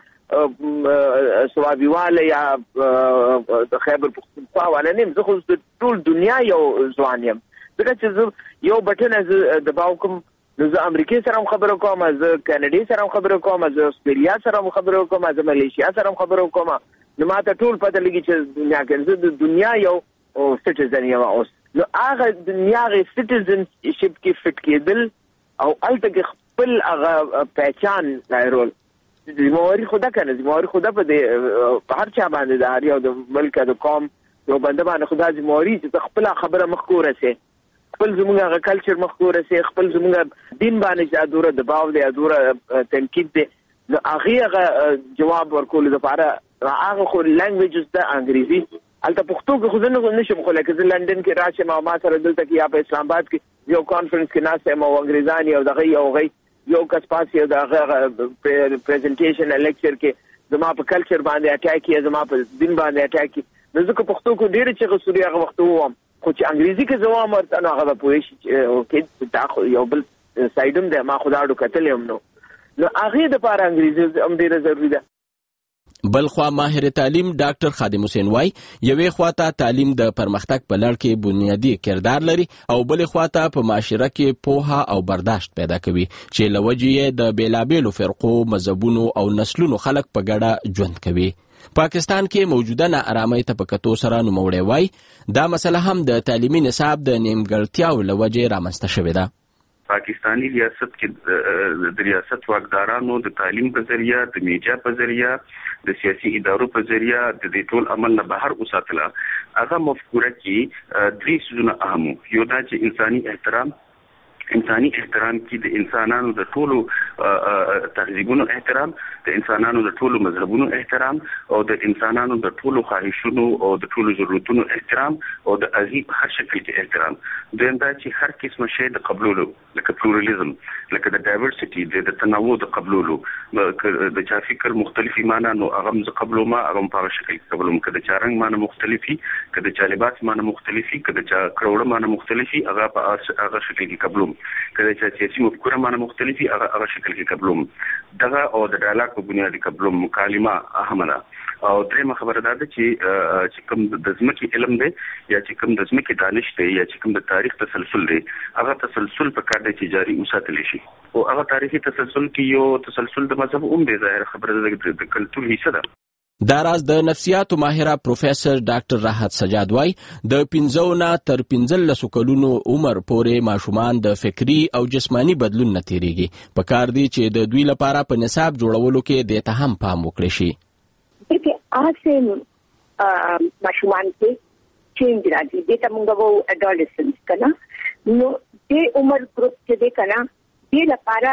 سوابیواله یا د خیبر پښتونخوا والا نه یم، زه خو د ټول دنیا یو ځوان یم، ځکه چې زه یو بټنه زه دباو کوم نو زه امریکې سره هم خبرې کوم، زه کاناډې سره هم خبرې کوم، زه استرالیا سره هم خبرې کوم، زه ملیشیا سره هم خبرې کوم. نو ما ته ټول پته لګي چې دنیا کې زه د دنیا یو سټیزن یم. اوس نو هغه دنیا غي سټیزنشپ کې فټ کېدل او الته خپل هغه پہچان لایرول زمواري خدا کنه زمواري خدا په دې هر چا باندې د هر یو د ملک د قوم یو بنده باندې خدا زمواري چې خپل خبره مخکوره سي خپل زموږ هغه کلچر مخکوره سي خپل زموږ دین باندې ادوره دباو دی ادوره تنقید دی نو هغه جواب ورکول لپاره هغه خو لانګویجز د انګریزي البته پښتو کې خو نه نشم خو لکه زه لندن کې راشم او ما سره دلته کې یا په اسلام آباد کې یو کانفرنس کې ناسم او انګریزانی او دغه یو غي یو کس پاسي دغه پریزنټیشن لیکچر کې زما په کلچر باندې اټاک کې زما په دین باندې اټاک کې نو ځکه پښتو کو ډېر چې غوړي هغه وخت ووم خو چې انګریزي کې زما مرته نو هغه په وښه او کې دا خو یو بل سایډم ده ما خداړو کتل یم نو نو هغه د پاره انګریزي هم ډېر ضروري ده. بلخوا ماهر تعلیم ډاکټر خادم حسین وای یوې خواته تعلیم د پرمختګ په لړ کې بنیادی کردار لري او بلې خواته په معاشره کې پوهه او برداشت پیدا کوي چې لوجې د بیلابېلو فرقو مذهبونو او نسلونو خلک په ګډه ژوند کوي. پاکستان کې موجوده ناارامۍ ته په کتو سره نوموړی وای دا مسله هم د تعلیمي نصاب د نیمګړتیاو لوجې رامنځته شوې ده. پاکستانی ریاست کې د ریاست واکدارانو د تعلیم په ذریعہ د میډیا په ذریعہ د سیاسي ادارو په ذریعہ د دې ټول عمل نه بهر وساتله هغه مفکوره کې درې څه نه اهم یو دا چې انساني احترام انساني احترام کې د انسانانو د ټولو تهذیبونو احترام د انسانانو د ټولو مذهبونو احترام او د انسانانو د ټولو خواهشونو او د ټولو ضرورتونو احترام او د عظیم هر شکل کې احترام دویم دا چې هر قسم شی د قبولولو لکه پلورالېزم لکه د ډایورسټي د تنوع د قبولولو د چا فکر مختلفي معنا نو هغه م قبولو ما هغه په شکل کې قبولوم که د چا رنګ معنا مختلفي که د چا لباس معنا مختلفي که د چا کروړه معنا مختلفي هغه په هغه شکل کې قبولوم کله چې سیاسي مفکوره معنا مختلفي هغه هغه شکل کې قبولوم دغه او د ډایلاګ په بنیادي قبولوم مکالمه اهمه ده او درېمه خبره ده چې چې کوم د ځمکې علم دی یا چې کوم د ځمکې دانش دی یا چې کوم د تاریخ تسلسل دی هغه تسلسل په کار دی چې جاری وساتل شي او هغه تاریخي تسلسل کې یو تسلسل د مذهب هم دی ظاهر خبره ده د کلتور حصہ ده. دا راز د نفسیاتو ماهره پروفیسور ډاکټر راحت سجاد وای د پنځو نه تر پنځلسو کلونو عمر پورې ماشومان د فکری او جسمانی بدلون نه تیریږي په کار دی چې د دوی لپاره په نصاب جوړولو کې د ته هم پام وکړي شي. دغه اسه ماشومان کې چینج راځي د ته موږ وو اډولسنس کنه نو د عمر ګروپ کې د کنه د لپاره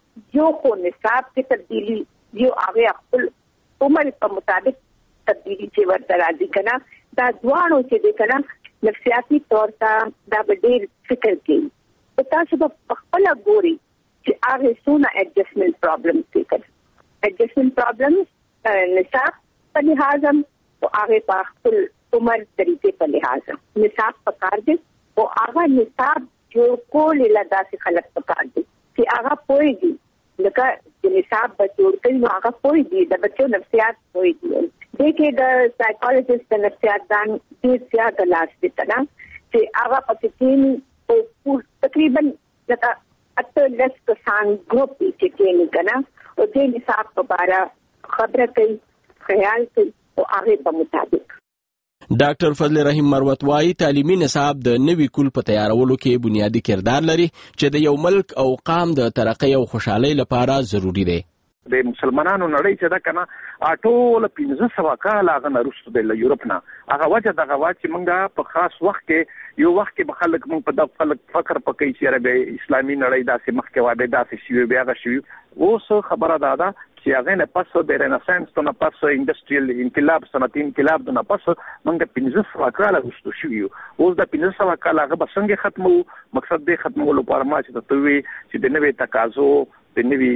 جو خو نصاب کې تبدیلی یو هغه خپل عمر په مطابق تبدیلی چې ورته راځي کنه دا ځوانو چې د کنه نفسیاتي تور ته دا ډېر فکر کوي او تاسو په خپل ګوري چې هغه سونه اډجسټمنټ پرابلمز کې کړي اډجسټمنټ پرابلمز نصاب په لحاظ او هغه په خپل عمر طریقې په لحاظ نصاب په کار دي او هغه نصاب جوړ کول له داسې خلک په کار دي چې هغه پوهیږي لکه د نصاب بچور کوي نو هغه پوي دي د بچو نفسیات پوي دي دغه د سایکولوژیست د نفسیات دان د زیات لاس دي تنا چې هغه پکې او تقریبا لکه اته لس کسان ګروپ چې کې نه کنه او د نصاب په اړه خبره کوي خیال کوي او هغه په مطابق. ډاکټر فضل رحیم مروت وای تعلیمي نصاب د نوي کول په تیارولو کې بنیادی کردار لري چې د یو ملک او قام د ترقۍ او خوشحالۍ لپاره ضروری دی. د مسلمانانو نړۍ چې دا کنه ټول پنځه سوه کاله هغه نه وروسته د یورپ نه هغه وجه دغه وا چې موږ په خاص وخت کې یو وخت کې به خلک موږ په دغه خلک فکر پکې چې ربه اسلامي نړۍ داسې مخکې وایي داسې شي بیا هغه شي اوس خبره ده ده چې هغه نه پاسو د رنسانس ته نه پاسو انډستریال انقلاب صنعتي انقلاب نه پاسو موږ پنځه سوه کاله وروسته شو اوس د پنځه سوه کاله هغه به څنګه ختمو مقصد دې ختمولو لپاره ما چې ته وی چې د نوې تقاضو د نوې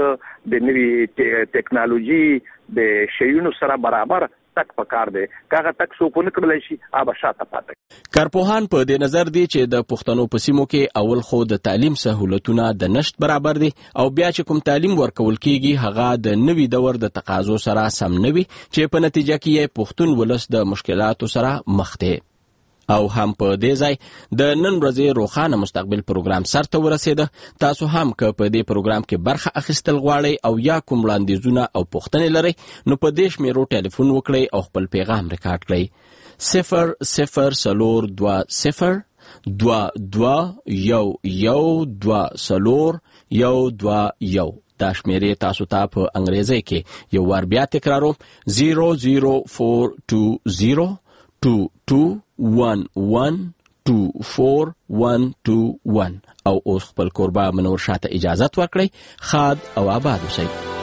تګ د نوې ټیکنالوژي د شیونو سره برابر تک پکار دی کاغه تک سو په نکړلای شي آبا شاته پاتې. کارپوهان په دې نظر دي چې د پښتنو په سیمو کې اول خو د تعلیم سہولتونه د نشټ برابر دي او بیا چې کوم تعلیم ورکول کیږي هغه د نوي دور د تقاضو سره سم نوي چې په نتیجه کې پښتون ولس د مشکلاتو سره مخ دی. او هم په دې ځای د نن ورځې روښانه مستقبل پروګرام سرته ورسېده. تاسو هم که په دې پروګرام کې برخه اخیستل غواړئ او یا کوم وړاندیزونه او پوښتنې لرئ نو په دې شمیرو ټلیفون وکړئ او خپل پیغام ریکارډ کړئ. صفر صفر څلور دوه صفر دوه دوه یو یو دوه څلور یو دوه یو. دا شمیرې تاسو ته په انګریزي کې یو وار بیا تکراروم: زیرو زیرو فور ټو زیرو ټو ټو ون ون ټو فور ون ټو ون. او اوس خپل کوربه منور شاته اجازت ورکړئ. ښاد او آباد اوسئ.